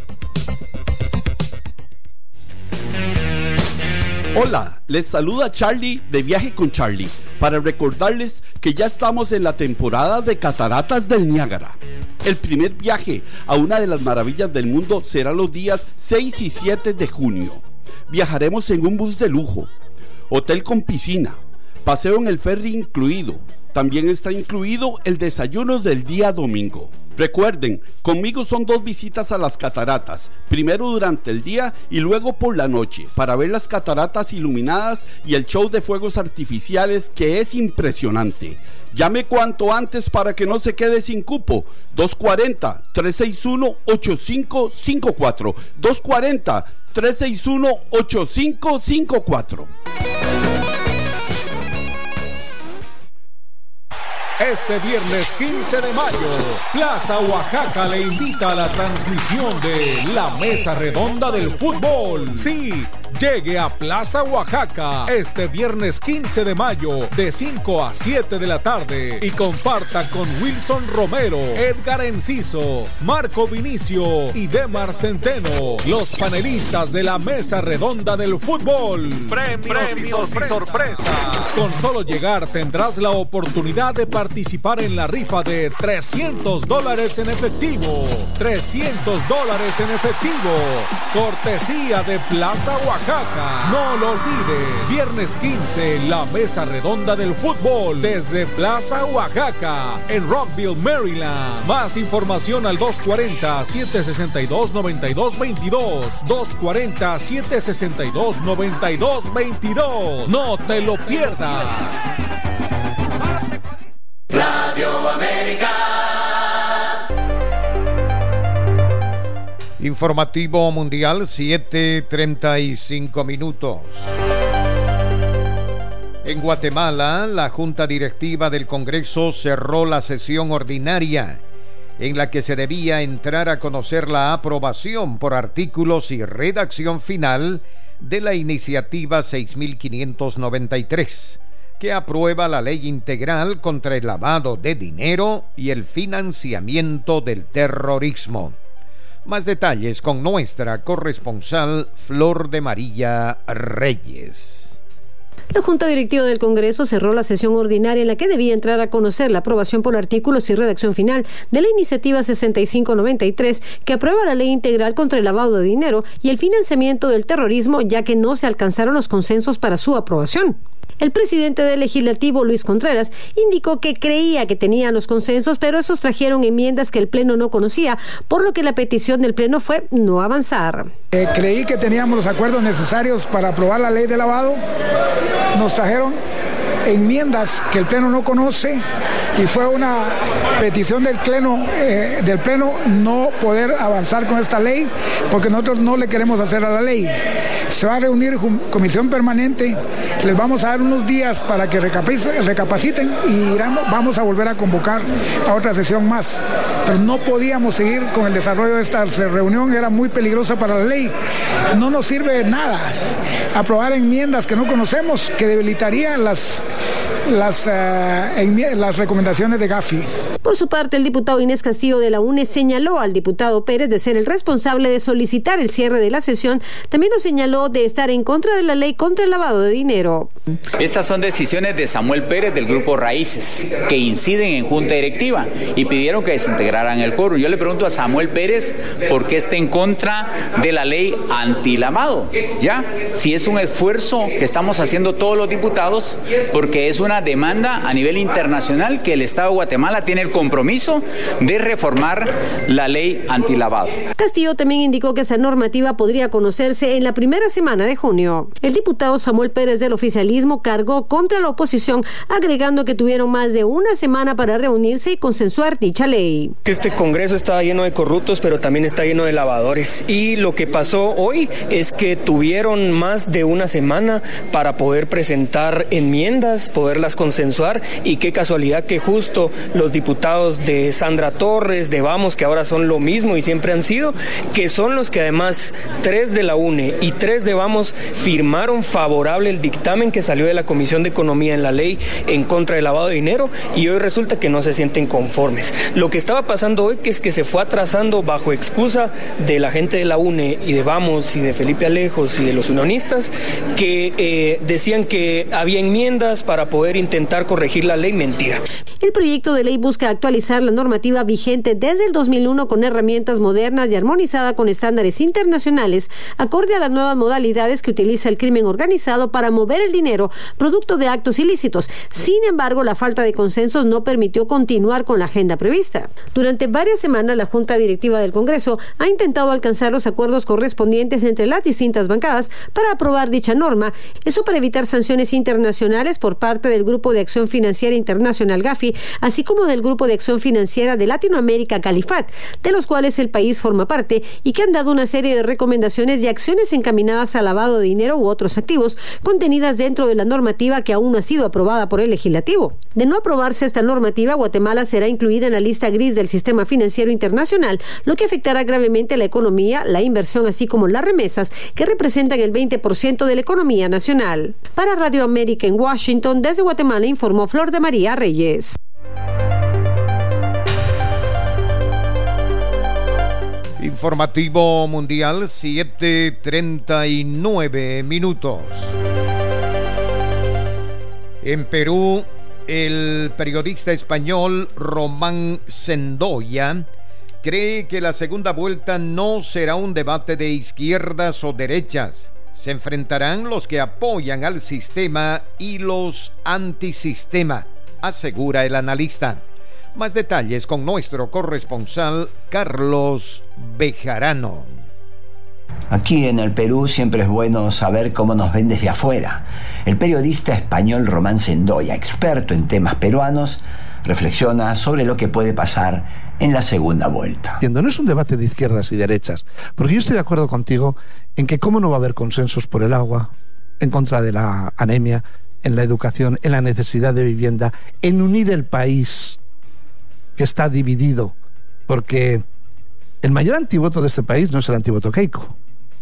Hola, les saluda Charlie de Viaje con Charlie para recordarles que ya estamos en la temporada de Cataratas del Niágara. El primer viaje a una de las maravillas del mundo será los días seis y siete de junio. Viajaremos en un bus de lujo, hotel con piscina, paseo en el ferry incluido. También está incluido el desayuno del día domingo. Recuerden, conmigo son dos visitas a las cataratas, primero durante el día y luego por la noche, para ver las cataratas iluminadas y el show de fuegos artificiales que es impresionante. Llame cuanto antes para que no se quede sin cupo. dos cuatro cero, tres seis uno, ocho cinco cinco cuatro. dos cuatro cero, tres seis uno, ocho cinco cinco cuatro. Este viernes quince de mayo, Plaza Oaxaca le invita a la transmisión de la Mesa Redonda del Fútbol. Sí, llegue a Plaza Oaxaca este viernes quince de mayo de cinco a siete de la tarde y comparta con Wilson Romero, Edgar Enciso, Marco Vinicio y Demar Centeno, los panelistas de la Mesa Redonda del Fútbol. Premios, Premios y, sorpresa. y sorpresa. Con solo llegar tendrás la oportunidad de participar en la rifa de trescientos dólares en efectivo. trescientos dólares en efectivo. Cortesía de Plaza Oaxaca. No lo olvides. Viernes quince, la Mesa Redonda del Fútbol desde Plaza Oaxaca en Rockville, Maryland. Más información al dos cuarenta, siete sesenta y dos, noventa y dos veintidós. dos cuarenta, siete sesenta y dos, noventa y dos veintidós. No te lo pierdas. Radio América. Informativo Mundial, siete treinta y cinco minutos. En Guatemala, la Junta Directiva del Congreso cerró la sesión ordinaria en la que se debía entrar a conocer la aprobación por artículos y redacción final de la iniciativa seis mil quinientos noventa y tres, que aprueba la ley integral contra el lavado de dinero y el financiamiento del terrorismo. Más detalles con nuestra corresponsal Flor de María Reyes. La Junta Directiva del Congreso cerró la sesión ordinaria en la que debía entrar a conocer la aprobación por artículos y redacción final de la iniciativa sesenta y cinco noventa y tres, que aprueba la ley integral contra el lavado de dinero y el financiamiento del terrorismo, ya que no se alcanzaron los consensos para su aprobación. El presidente del Legislativo, Luis Contreras, indicó que creía que tenían los consensos, pero estos trajeron enmiendas que el Pleno no conocía, por lo que la petición del Pleno fue no avanzar. Eh, creí que teníamos los acuerdos necesarios para aprobar la ley de lavado. Nos trajeron enmiendas que el Pleno no conoce y fue una petición del Pleno, eh, del Pleno no poder avanzar con esta ley porque nosotros no le queremos hacer a la ley. Se va a reunir comisión permanente, les vamos a dar unos días para que recapaciten y irán, vamos a volver a convocar a otra sesión más. Pero no podíamos seguir con el desarrollo de esta reunión, era muy peligrosa para la ley. No nos sirve de nada aprobar enmiendas que no conocemos, que debilitarían las, las, uh, las recomendaciones de Gafi. Por su parte, el diputado Inés Castillo de la U N E señaló al diputado Pérez de ser el responsable de solicitar el cierre de la sesión. También lo señaló de estar en contra de la ley contra el lavado de dinero. Estas son decisiones de Samuel Pérez del Grupo Raíces, que inciden en junta directiva y pidieron que desintegraran el quórum. Yo le pregunto a Samuel Pérez por qué está en contra de la ley antilavado. ¿Ya? Si es un esfuerzo que estamos haciendo todos los diputados, porque es una demanda a nivel internacional que el Estado de Guatemala tiene el compromiso de reformar la ley antilavado. Castillo también indicó que esa normativa podría conocerse en la primera semana de junio. El diputado Samuel Pérez del oficialismo cargó contra la oposición, agregando que tuvieron más de una semana para reunirse y consensuar dicha ley. Este Congreso está lleno de corruptos, pero también está lleno de lavadores. Y lo que pasó hoy es que tuvieron más de una semana para poder presentar enmiendas, poderlas consensuar, y qué casualidad que justo los diputados de Sandra Torres, de Vamos, que ahora son lo mismo y siempre han sido, que son los que además tres de la U N E y tres de Vamos firmaron favorable el dictamen que salió de la Comisión de Economía en la ley en contra del lavado de dinero, y hoy resulta que no se sienten conformes. Lo que estaba pasando hoy es que se fue atrasando bajo excusa de la gente de la U N E y de Vamos y de Felipe Alejos y de los unionistas, que eh, decían que había enmiendas para poder intentar corregir la ley. Mentira. El proyecto de ley busca actualizar la normativa vigente desde el dos mil uno con herramientas modernas y armonizada con estándares internacionales, acorde a las nuevas modalidades que utiliza el crimen organizado para mover el dinero producto de actos ilícitos. Sin embargo, la falta de consensos no permitió continuar con la agenda prevista. Durante varias semanas, la Junta Directiva del Congreso ha intentado alcanzar los acuerdos correspondientes entre las distintas bancadas para aprobar dicha norma, eso para evitar sanciones internacionales por parte del Grupo de Acción Financiera Internacional Gafi, así como del Grupo Grupo de Acción Financiera de Latinoamérica, Califat, de los cuales el país forma parte y que han dado una serie de recomendaciones y acciones encaminadas al lavado de dinero u otros activos contenidas dentro de la normativa que aún no ha sido aprobada por el legislativo. De no aprobarse esta normativa, Guatemala será incluida en la lista gris del sistema financiero internacional, lo que afectará gravemente la economía, la inversión, así como las remesas, que representan el veinte por ciento de la economía nacional. Para Radio América en Washington, desde Guatemala informó Flor de María Reyes. Informativo Mundial, siete treinta y nueve minutos. En Perú, el periodista español Román Sendoya cree que la segunda vuelta no será un debate de izquierdas o derechas. Se enfrentarán los que apoyan al sistema y los antisistema, asegura el analista. Más detalles con nuestro corresponsal Carlos Bejarano. Aquí en el Perú siempre es bueno saber cómo nos ven desde afuera. El periodista español Román Sendoya, experto en temas peruanos, reflexiona sobre lo que puede pasar en la segunda vuelta. No es un debate de izquierdas y derechas, porque yo estoy de acuerdo contigo en que cómo no va a haber consensos por el agua, en contra de la anemia, en la educación, en la necesidad de vivienda, en unir el país que está dividido, porque el mayor antivoto de este país no es el antivoto Keiko,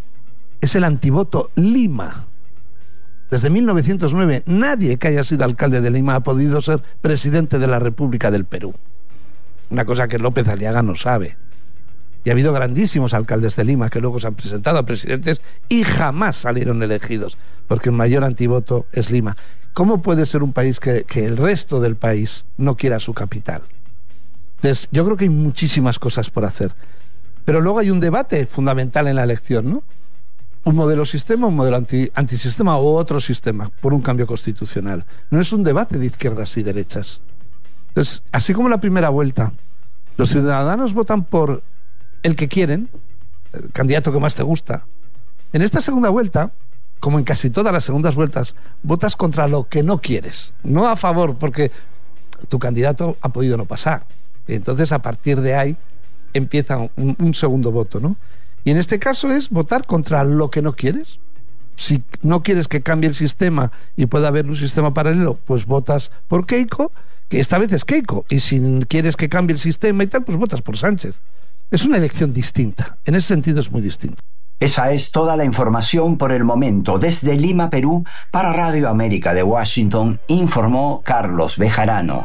es el antivoto Lima. Desde mil novecientos nueve nadie que haya sido alcalde de Lima ha podido ser presidente de la República del Perú, una cosa que López Aliaga no sabe. Y ha habido grandísimos alcaldes de Lima que luego se han presentado a presidentes y jamás salieron elegidos, porque el mayor antivoto es Lima. ¿Cómo puede ser un país que, que el resto del país no quiera su capital? Entonces, yo creo que hay muchísimas cosas por hacer. Pero luego hay un debate fundamental en la elección, ¿no? Un modelo sistema, un modelo anti, antisistema o otro sistema por un cambio constitucional. No es un debate de izquierdas y derechas. Entonces, así como la primera vuelta, los ciudadanos votan por el que quieren, el candidato que más te gusta. En esta segunda vuelta, como en casi todas las segundas vueltas, votas contra lo que no quieres, no a favor, porque tu candidato ha podido no pasar. Y entonces, a partir de ahí, empieza un, un segundo voto, ¿no? Y en este caso es votar contra lo que no quieres. Si no quieres que cambie el sistema y pueda haber un sistema paralelo, pues votas por Keiko, que esta vez es Keiko. Y si quieres que cambie el sistema y tal, pues votas por Sánchez. Es una elección distinta. En ese sentido es muy distinta. Esa es toda la información por el momento. Desde Lima, Perú, para Radio América de Washington, informó Carlos Bejarano.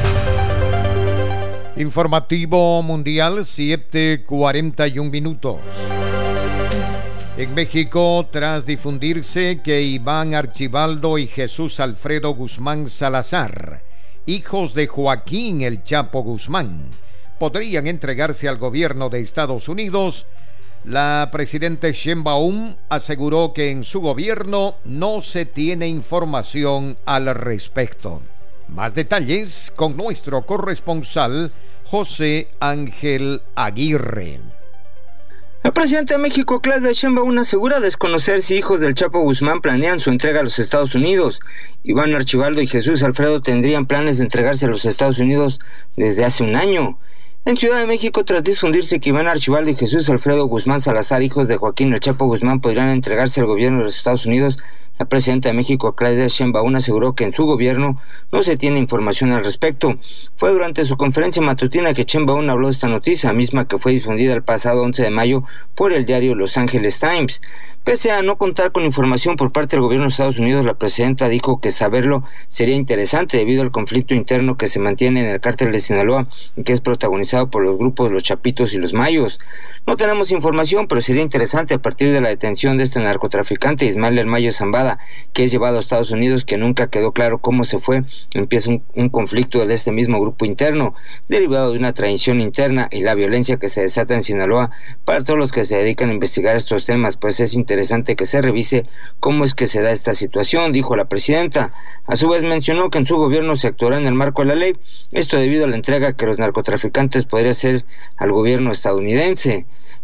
Informativo Mundial, siete cuarenta y un minutos. En México, tras difundirse que Iván Archibaldo y Jesús Alfredo Guzmán Salazar, hijos de Joaquín El Chapo Guzmán, podrían entregarse al gobierno de Estados Unidos, la presidenta Sheinbaum aseguró que en su gobierno no se tiene información al respecto. Más detalles con nuestro corresponsal José Ángel Aguirre. La presidenta de México, Claudia Sheinbaum, asegura desconocer si hijos del Chapo Guzmán planean su entrega a los Estados Unidos. Iván Archibaldo y Jesús Alfredo tendrían planes de entregarse a los Estados Unidos desde hace un año. En Ciudad de México, tras difundirse que Iván Archibaldo y Jesús Alfredo Guzmán Salazar, hijos de Joaquín El Chapo Guzmán, podrían entregarse al gobierno de los Estados Unidos, la presidenta de México, Claudia Sheinbaum, aseguró que en su gobierno no se tiene información al respecto. Fue durante su conferencia matutina que Sheinbaum habló de esta noticia, misma que fue difundida el pasado once de mayo por el diario Los Angeles Times. Pese a no contar con información por parte del gobierno de Estados Unidos, la presidenta dijo que saberlo sería interesante debido al conflicto interno que se mantiene en el cártel de Sinaloa y que es protagonizado por los grupos Los Chapitos y Los Mayos. No tenemos información, pero sería interesante a partir de la detención de este narcotraficante Ismael El Mayo Zambada, que es llevado a Estados Unidos, que nunca quedó claro cómo se fue. Empieza un, un conflicto de este mismo grupo interno, derivado de una traición interna y la violencia que se desata en Sinaloa. Para todos los que se dedican a investigar estos temas, pues es interesante que se revise cómo es que se da esta situación, dijo la presidenta. A su vez mencionó que en su gobierno se actuará en el marco de la ley, esto debido a la entrega que los narcotraficantes podría hacer al gobierno estadounidense.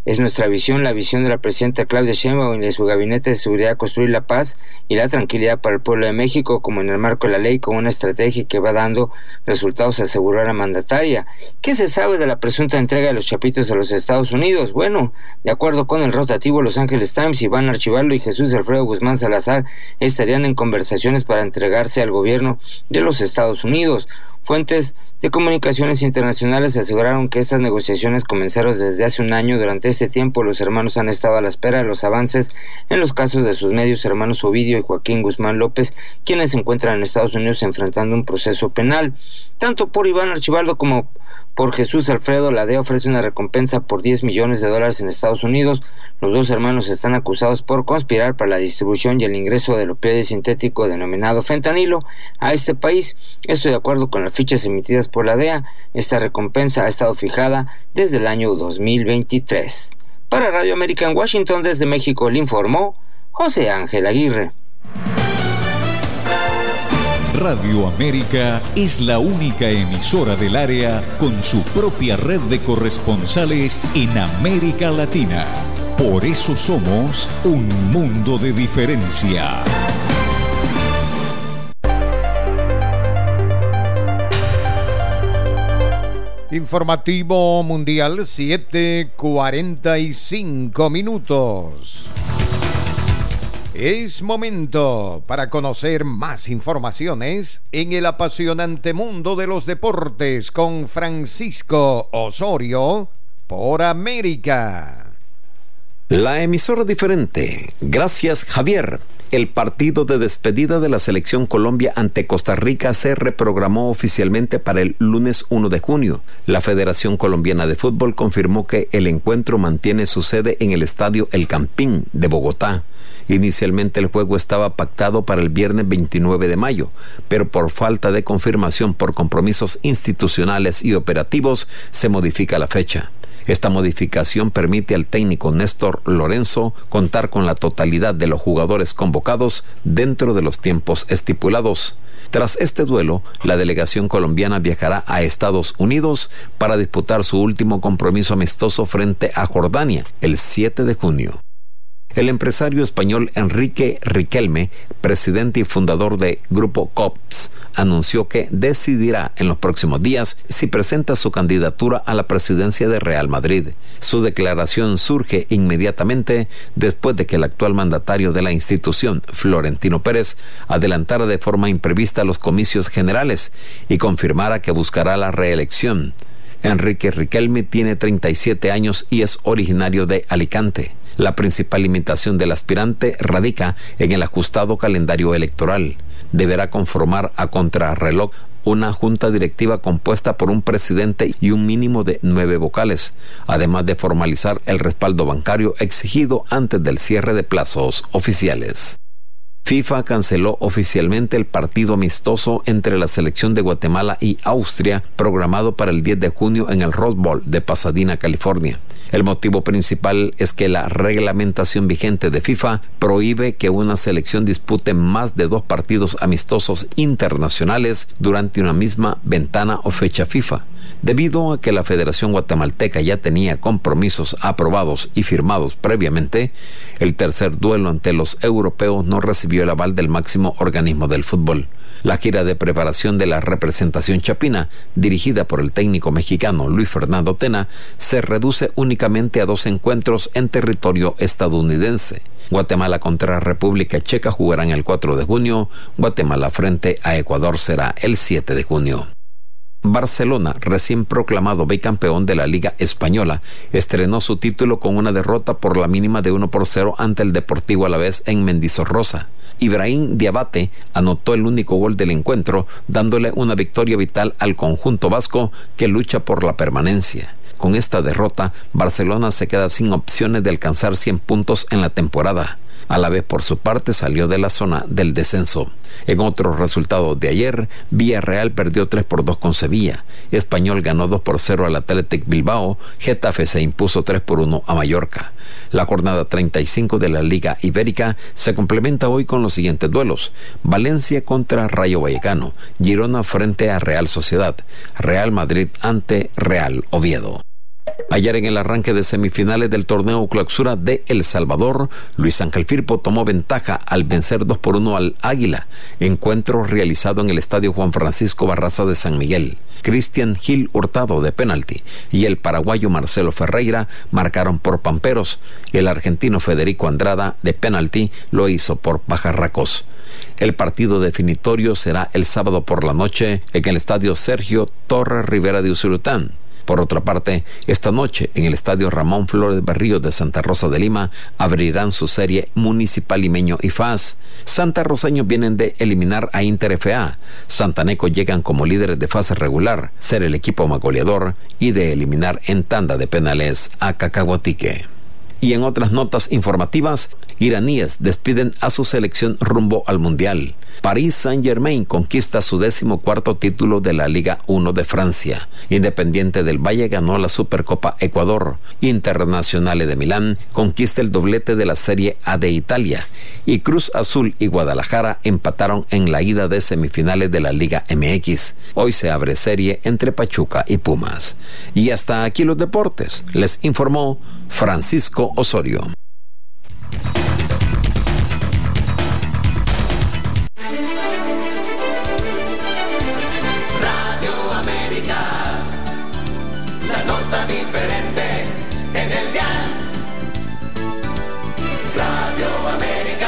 Es nuestra visión, la visión de la presidenta Claudia Sheinbaum y de su gabinete de seguridad, construir la paz y la tranquilidad para el pueblo de México, como en el marco de la ley, con una estrategia que va dando resultados, aseguró la mandataria. ¿Qué se sabe de la presunta entrega de los chapitos a los Estados Unidos? Bueno, de acuerdo con el rotativo Los Angeles Times, Iván Archibaldo y Jesús Alfredo Guzmán Salazar estarían en conversaciones para entregarse al gobierno de los Estados Unidos. Fuentes de comunicaciones internacionales aseguraron que estas negociaciones comenzaron desde hace un año. Durante este tiempo, los hermanos han estado a la espera de los avances en los casos de sus medios hermanos Ovidio y Joaquín Guzmán López, quienes se encuentran en Estados Unidos enfrentando un proceso penal. Tanto por Iván Archibaldo como por Jesús Alfredo, la D E A ofrece una recompensa por diez millones de dólares en Estados Unidos. Los dos hermanos están acusados por conspirar para la distribución y el ingreso del opioide sintético denominado fentanilo a este país. Esto de acuerdo con las fichas emitidas por la D E A. Esta recompensa ha estado fijada desde el año dos mil veintitrés. Para Radio América en Washington, desde México, le informó José Ángel Aguirre. Radio América es la única emisora del área con su propia red de corresponsales en América Latina. Por eso somos un mundo de diferencia. Informativo Mundial, siete cuarenta y cinco minutos. Es momento para conocer más informaciones en el apasionante mundo de los deportes con Francisco Osorio por América. La emisora diferente. Gracias, Javier. El partido de despedida de la selección Colombia ante Costa Rica se reprogramó oficialmente para el lunes uno de junio. La Federación Colombiana de Fútbol confirmó que el encuentro mantiene su sede en el estadio El Campín de Bogotá. Inicialmente el juego estaba pactado para el viernes veintinueve de mayo, pero por falta de confirmación por compromisos institucionales y operativos se modifica la fecha. Esta modificación permite al técnico Néstor Lorenzo contar con la totalidad de los jugadores convocados dentro de los tiempos estipulados. Tras este duelo, la delegación colombiana viajará a Estados Unidos para disputar su último compromiso amistoso frente a Jordania el siete de junio. El empresario español Enrique Riquelme, presidente y fundador de Grupo Cops, anunció que decidirá en los próximos días si presenta su candidatura a la presidencia de Real Madrid. Su declaración surge inmediatamente después de que el actual mandatario de la institución, Florentino Pérez, adelantara de forma imprevista los comicios generales y confirmara que buscará la reelección. Enrique Riquelme tiene treinta y siete años y es originario de Alicante. La principal limitación del aspirante radica en el ajustado calendario electoral. Deberá conformar a contrarreloj una junta directiva compuesta por un presidente y un mínimo de nueve vocales, además de formalizar el respaldo bancario exigido antes del cierre de plazos oficiales. FIFA canceló oficialmente el partido amistoso entre la selección de Guatemala y Austria, programado para el diez de junio en el Rose Bowl de Pasadena, California. El motivo principal es que la reglamentación vigente de FIFA prohíbe que una selección dispute más de dos partidos amistosos internacionales durante una misma ventana o fecha FIFA. Debido a que la Federación Guatemalteca ya tenía compromisos aprobados y firmados previamente, el tercer duelo ante los europeos no recibió el aval del máximo organismo del fútbol. La gira de preparación de la representación chapina, dirigida por el técnico mexicano Luis Fernando Tena, se reduce únicamente a dos encuentros en territorio estadounidense. Guatemala contra República Checa jugarán el cuatro de junio, Guatemala frente a Ecuador será el siete de junio. Barcelona, recién proclamado bicampeón de la Liga Española, estrenó su título con una derrota por la mínima de uno por cero ante el Deportivo Alavés en Mendizorroza. Ibrahim Diabate anotó el único gol del encuentro, dándole una victoria vital al conjunto vasco que lucha por la permanencia. Con esta derrota, Barcelona se queda sin opciones de alcanzar cien puntos en la temporada. Alavés, por su parte, salió de la zona del descenso. En otros resultados de ayer, Villarreal perdió tres por dos con Sevilla, Español ganó dos por cero al Athletic Bilbao, Getafe se impuso tres por uno a Mallorca. La jornada treinta y cinco de la Liga Ibérica se complementa hoy con los siguientes duelos: Valencia contra Rayo Vallecano, Girona frente a Real Sociedad, Real Madrid ante Real Oviedo. Ayer en el arranque de semifinales del torneo Clausura de El Salvador, Luis Ángel Firpo tomó ventaja al vencer dos por uno al Águila, encuentro realizado en el estadio Juan Francisco Barraza de San Miguel. Cristian Gil Hurtado de penalti y el paraguayo Marcelo Ferreira marcaron por Pamperos. El argentino Federico Andrada de penalti lo hizo por Pajarracos. El partido definitorio será el sábado por la noche en el estadio Sergio Torres Rivera de Usulután. Por otra parte, esta noche en el estadio Ramón Flores Berríos de Santa Rosa de Lima abrirán su serie Municipal Limeño y F A S. Santarroseños vienen de eliminar a Inter F A. Santanecos llegan como líderes de fase regular, ser el equipo más goleador y de eliminar en tanda de penales a Cacahuatique. Y en otras notas informativas, iraníes despiden a su selección rumbo al Mundial. Paris Saint-Germain conquista su decimocuarto título de la Liga uno de Francia. Independiente del Valle ganó la Supercopa Ecuador. Internacionales de Milán conquista el doblete de la Serie A de Italia. Y Cruz Azul y Guadalajara empataron en la ida de semifinales de la Liga M X. Hoy se abre serie entre Pachuca y Pumas. Y hasta aquí los deportes. Les informó Francisco Osorio. Radio América, la nota diferente en el dial. Radio América.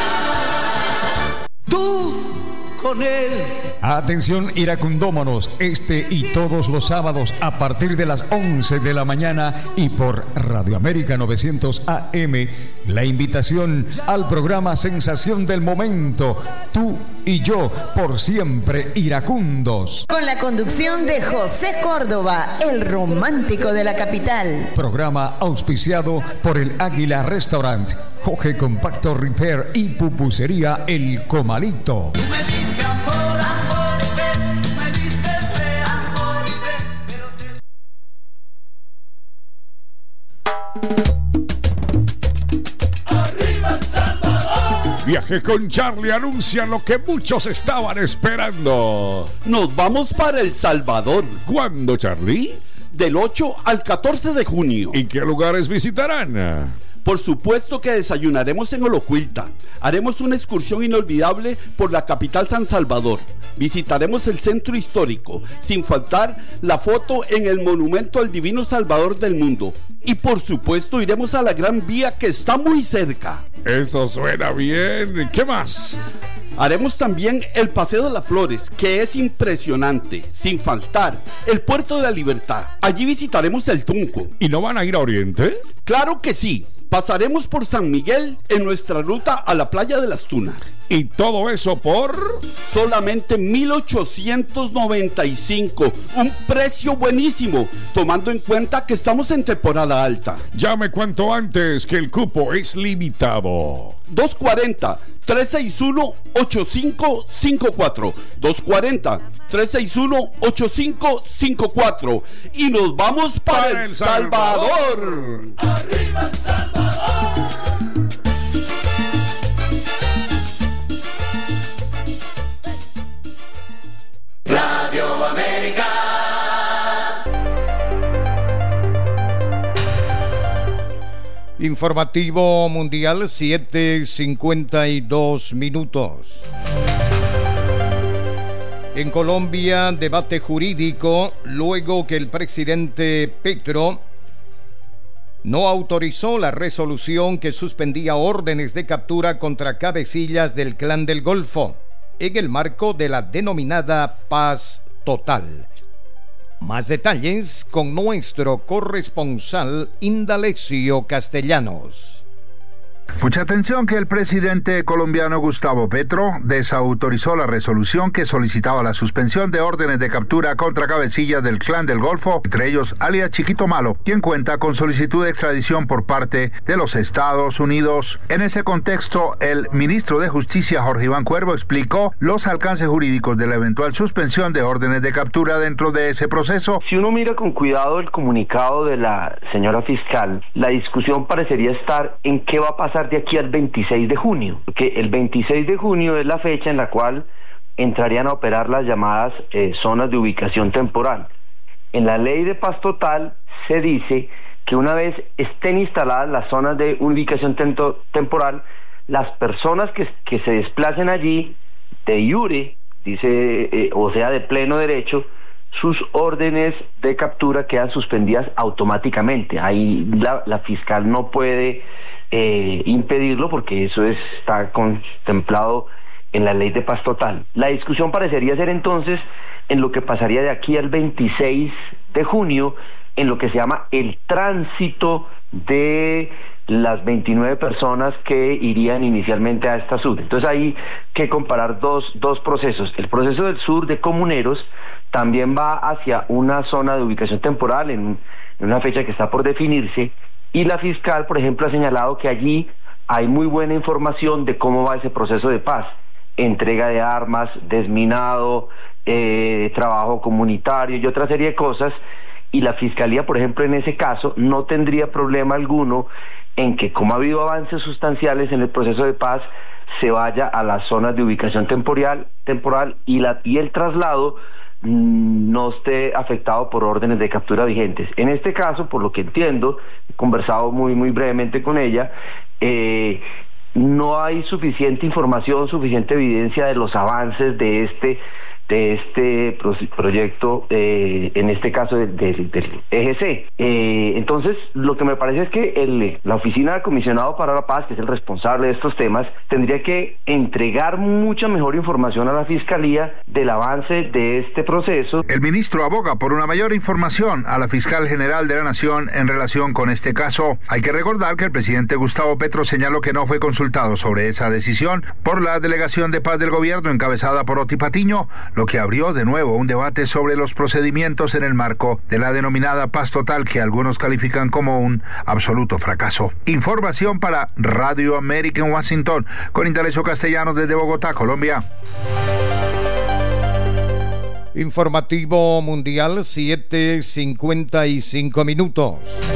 Tú con él. Atención iracundómanos, este y todos los sábados a partir de las once de la mañana y por Radio América novecientos A M, la invitación al programa Sensación del Momento, Tú y Yo, por siempre iracundos. Con la conducción de José Córdoba, el romántico de la capital. Programa auspiciado por el Águila Restaurant, Jorge Compacto Repair y Pupusería El Comalito. Viaje con Charlie anuncia lo que muchos estaban esperando. Nos vamos para El Salvador. ¿Cuándo, Charlie? Del ocho al catorce de junio. ¿Y qué lugares visitarán? Por supuesto que desayunaremos en Olocuilta. Haremos una excursión inolvidable por la capital San Salvador. Visitaremos el centro histórico, sin faltar la foto en el monumento al Divino Salvador del Mundo. Y por supuesto iremos a la Gran Vía, que está muy cerca. Eso suena bien. ¿Qué más? Haremos también el Paseo de las Flores, que es impresionante, sin faltar el Puerto de la Libertad. Allí visitaremos el Tunco. ¿Y no van a ir a Oriente? Claro que sí. Pasaremos por San Miguel en nuestra ruta a la playa de las Tunas. ¿Y todo eso por? Solamente mil ochocientos noventa y cinco. Un precio buenísimo, tomando en cuenta que estamos en temporada alta. Llame cuanto antes, que el cupo es limitado. dos cuarenta, tres seis uno, ocho cinco cinco cuatro. dos cuarenta, tres seis uno, ocho cinco cinco cuatro. Y nos vamos para, para El Salvador. Salvador. ¡Arriba El Salvador! Radio América. Informativo Mundial, siete cincuenta y dos minutos. En Colombia, debate jurídico luego que el presidente Petro no autorizó la resolución que suspendía órdenes de captura contra cabecillas del Clan del Golfo en el marco de la denominada paz total. Más detalles con nuestro corresponsal Indalecio Castellanos. Mucha atención, que el presidente colombiano Gustavo Petro desautorizó la resolución que solicitaba la suspensión de órdenes de captura contra cabecillas del Clan del Golfo, entre ellos alias Chiquito Malo, quien cuenta con solicitud de extradición por parte de los Estados Unidos. En ese contexto, el ministro de Justicia, Jorge Iván Cuervo, explicó los alcances jurídicos de la eventual suspensión de órdenes de captura dentro de ese proceso. Si uno mira con cuidado el comunicado de la señora fiscal, la discusión parecería estar en qué va a pasar de aquí al veintiséis de junio, porque el veintiséis de junio es la fecha en la cual entrarían a operar las llamadas eh, zonas de ubicación temporal. En la ley de paz total se dice que una vez estén instaladas las zonas de ubicación tento, temporal, las personas que, que se desplacen allí, de iure, dice, eh, o sea, de pleno derecho, sus órdenes de captura quedan suspendidas automáticamente. Ahí la, la fiscal no puede eh, impedirlo porque eso es, está contemplado en la ley de paz total. La discusión parecería ser entonces en lo que pasaría de aquí al veintiséis de junio, en lo que se llama el tránsito de las veintinueve personas que irían inicialmente a esta sur. Entonces hay que comparar dos, dos procesos. El proceso del sur de comuneros también va hacia una zona de ubicación temporal en, en una fecha que está por definirse, y la fiscal, por ejemplo, ha señalado que allí hay muy buena información de cómo va ese proceso de paz, entrega de armas, desminado, eh, trabajo comunitario y otra serie de cosas, y la fiscalía, por ejemplo, en ese caso no tendría problema alguno en que, como ha habido avances sustanciales en el proceso de paz, se vaya a las zonas de ubicación temporal, temporal y, la, y el traslado mmm, no esté afectado por órdenes de captura vigentes. En este caso, por lo que entiendo, he conversado muy, muy brevemente con ella, eh, no hay suficiente información, suficiente evidencia de los avances de este de este pro proyecto, eh, en este caso del, del, del E G C. Eh, entonces, lo que me parece es que el, la Oficina del Comisionado para la Paz, que es el responsable de estos temas, tendría que entregar mucha mejor información a la Fiscalía del avance de este proceso. El ministro aboga por una mayor información a la Fiscal General de la Nación en relación con este caso. Hay que recordar que el presidente Gustavo Petro señaló que no fue consultado sobre esa decisión por la Delegación de Paz del Gobierno encabezada por Oti Patiño, lo que abrió de nuevo un debate sobre los procedimientos en el marco de la denominada paz total, que algunos califican como un absoluto fracaso. Información para Radio América en Washington, con Indalecio Castellanos desde Bogotá, Colombia. Informativo Mundial, siete cincuenta y cinco minutos.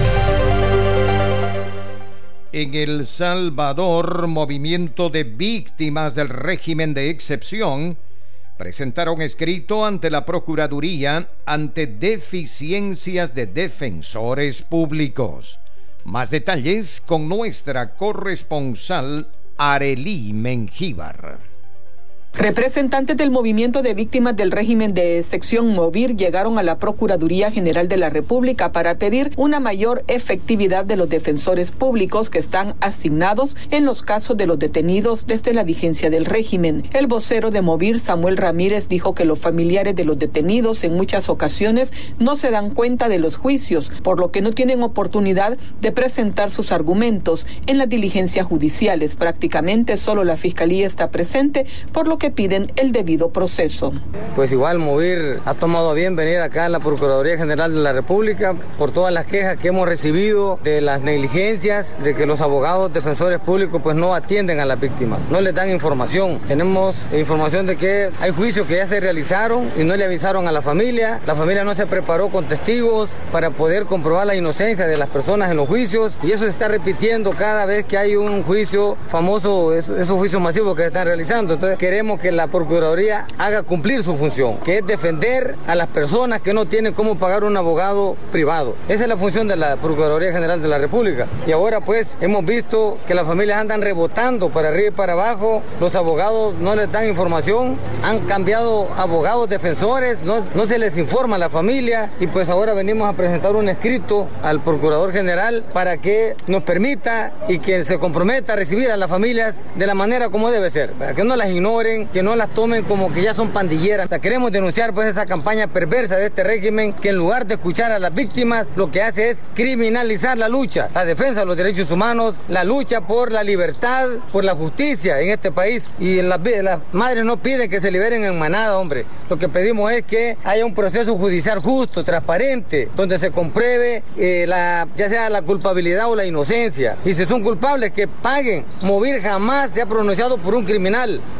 En El Salvador, movimiento de víctimas del régimen de excepción presentaron escrito ante la Procuraduría ante deficiencias de defensores públicos. Más detalles con nuestra corresponsal Arely Mengíbar. Representantes del movimiento de víctimas del régimen de excepción MOVIR llegaron a la Procuraduría General de la República para pedir una mayor efectividad de los defensores públicos que están asignados en los casos de los detenidos desde la vigencia del régimen. El vocero de MOVIR, Samuel Ramírez, dijo que los familiares de los detenidos en muchas ocasiones no se dan cuenta de los juicios, por lo que no tienen oportunidad de presentar sus argumentos en las diligencias judiciales. Prácticamente solo la Fiscalía está presente, por lo que piden el debido proceso. Pues igual MOVIR ha tomado a bien venir acá a la Procuraduría General de la República por todas las quejas que hemos recibido de las negligencias, de que los abogados defensores públicos pues no atienden a las víctimas, no les dan información. Tenemos información de que hay juicios que ya se realizaron y no le avisaron a la familia, la familia no se preparó con testigos para poder comprobar la inocencia de las personas en los juicios, y eso se está repitiendo cada vez que hay un juicio famoso, esos juicios masivos que se están realizando. Entonces queremos que la Procuraduría haga cumplir su función, que es defender a las personas que no tienen cómo pagar un abogado privado. Esa es la función de la Procuraduría General de la República. Y ahora pues hemos visto que las familias andan rebotando para arriba y para abajo, los abogados no les dan información, han cambiado abogados defensores, no, no se les informa a la familia, y pues ahora venimos a presentar un escrito al Procurador General para que nos permita y que se comprometa a recibir a las familias de la manera como debe ser, para que no las ignoren, que no las tomen como que ya son pandilleras. O sea, queremos denunciar pues esa campaña perversa de este régimen, que en lugar de escuchar a las víctimas, lo que hace es criminalizar la lucha, la defensa de los derechos humanos, la lucha por la libertad, por la justicia en este país. Y las, las madres no piden que se liberen en manada, hombre. Lo que pedimos es que haya un proceso judicial justo, transparente, donde se compruebe eh, la, ya sea la culpabilidad o la inocencia. Y si son culpables, que paguen. MOVIR jamás se ha pronunciado por un criminal.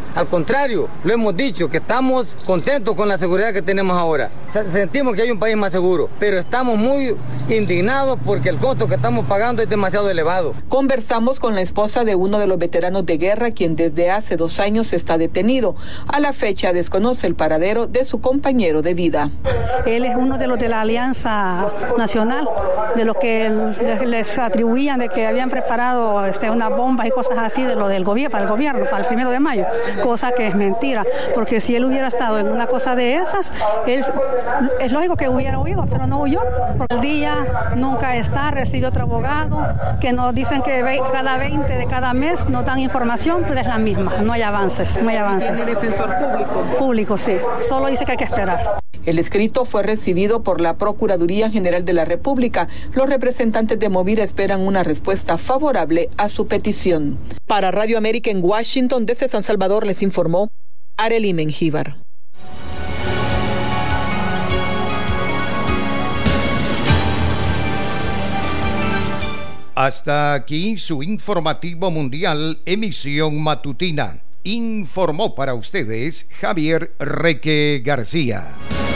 Al contrario, lo hemos dicho, que estamos contentos con la seguridad que tenemos ahora. Sentimos que hay un país más seguro, pero estamos muy indignados porque el costo que estamos pagando es demasiado elevado. Conversamos con la esposa de uno de los veteranos de guerra, quien desde hace dos años está detenido. A la fecha desconoce el paradero de su compañero de vida. Él es uno de los de la Alianza Nacional, de los que les atribuían de que habían preparado este, unas bombas y cosas así de lo del gobierno, para el gobierno, para el primero de mayo, cosa que es mentira, porque si él hubiera estado en una cosa de esas, él, es lógico que hubiera huido, pero no huyó. Porque el día nunca está, recibe otro abogado, que nos dicen que cada veinte de cada mes nos dan información, pero es la misma, no hay avances, no hay avances. ¿Tiene defensor público? Público, sí, solo dice que hay que esperar. El escrito fue recibido por la Procuraduría General de la República. Los representantes de Movir esperan una respuesta favorable a su petición. Para Radio América en Washington, desde San Salvador, les informó Arely Mengíbar. Hasta aquí su informativo mundial, emisión matutina. Informó para ustedes Javier Reque García.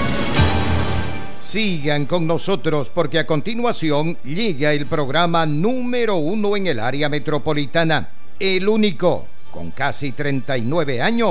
Sigan con nosotros porque a continuación llega el programa número uno en el área metropolitana, el único, con casi treinta y nueve años.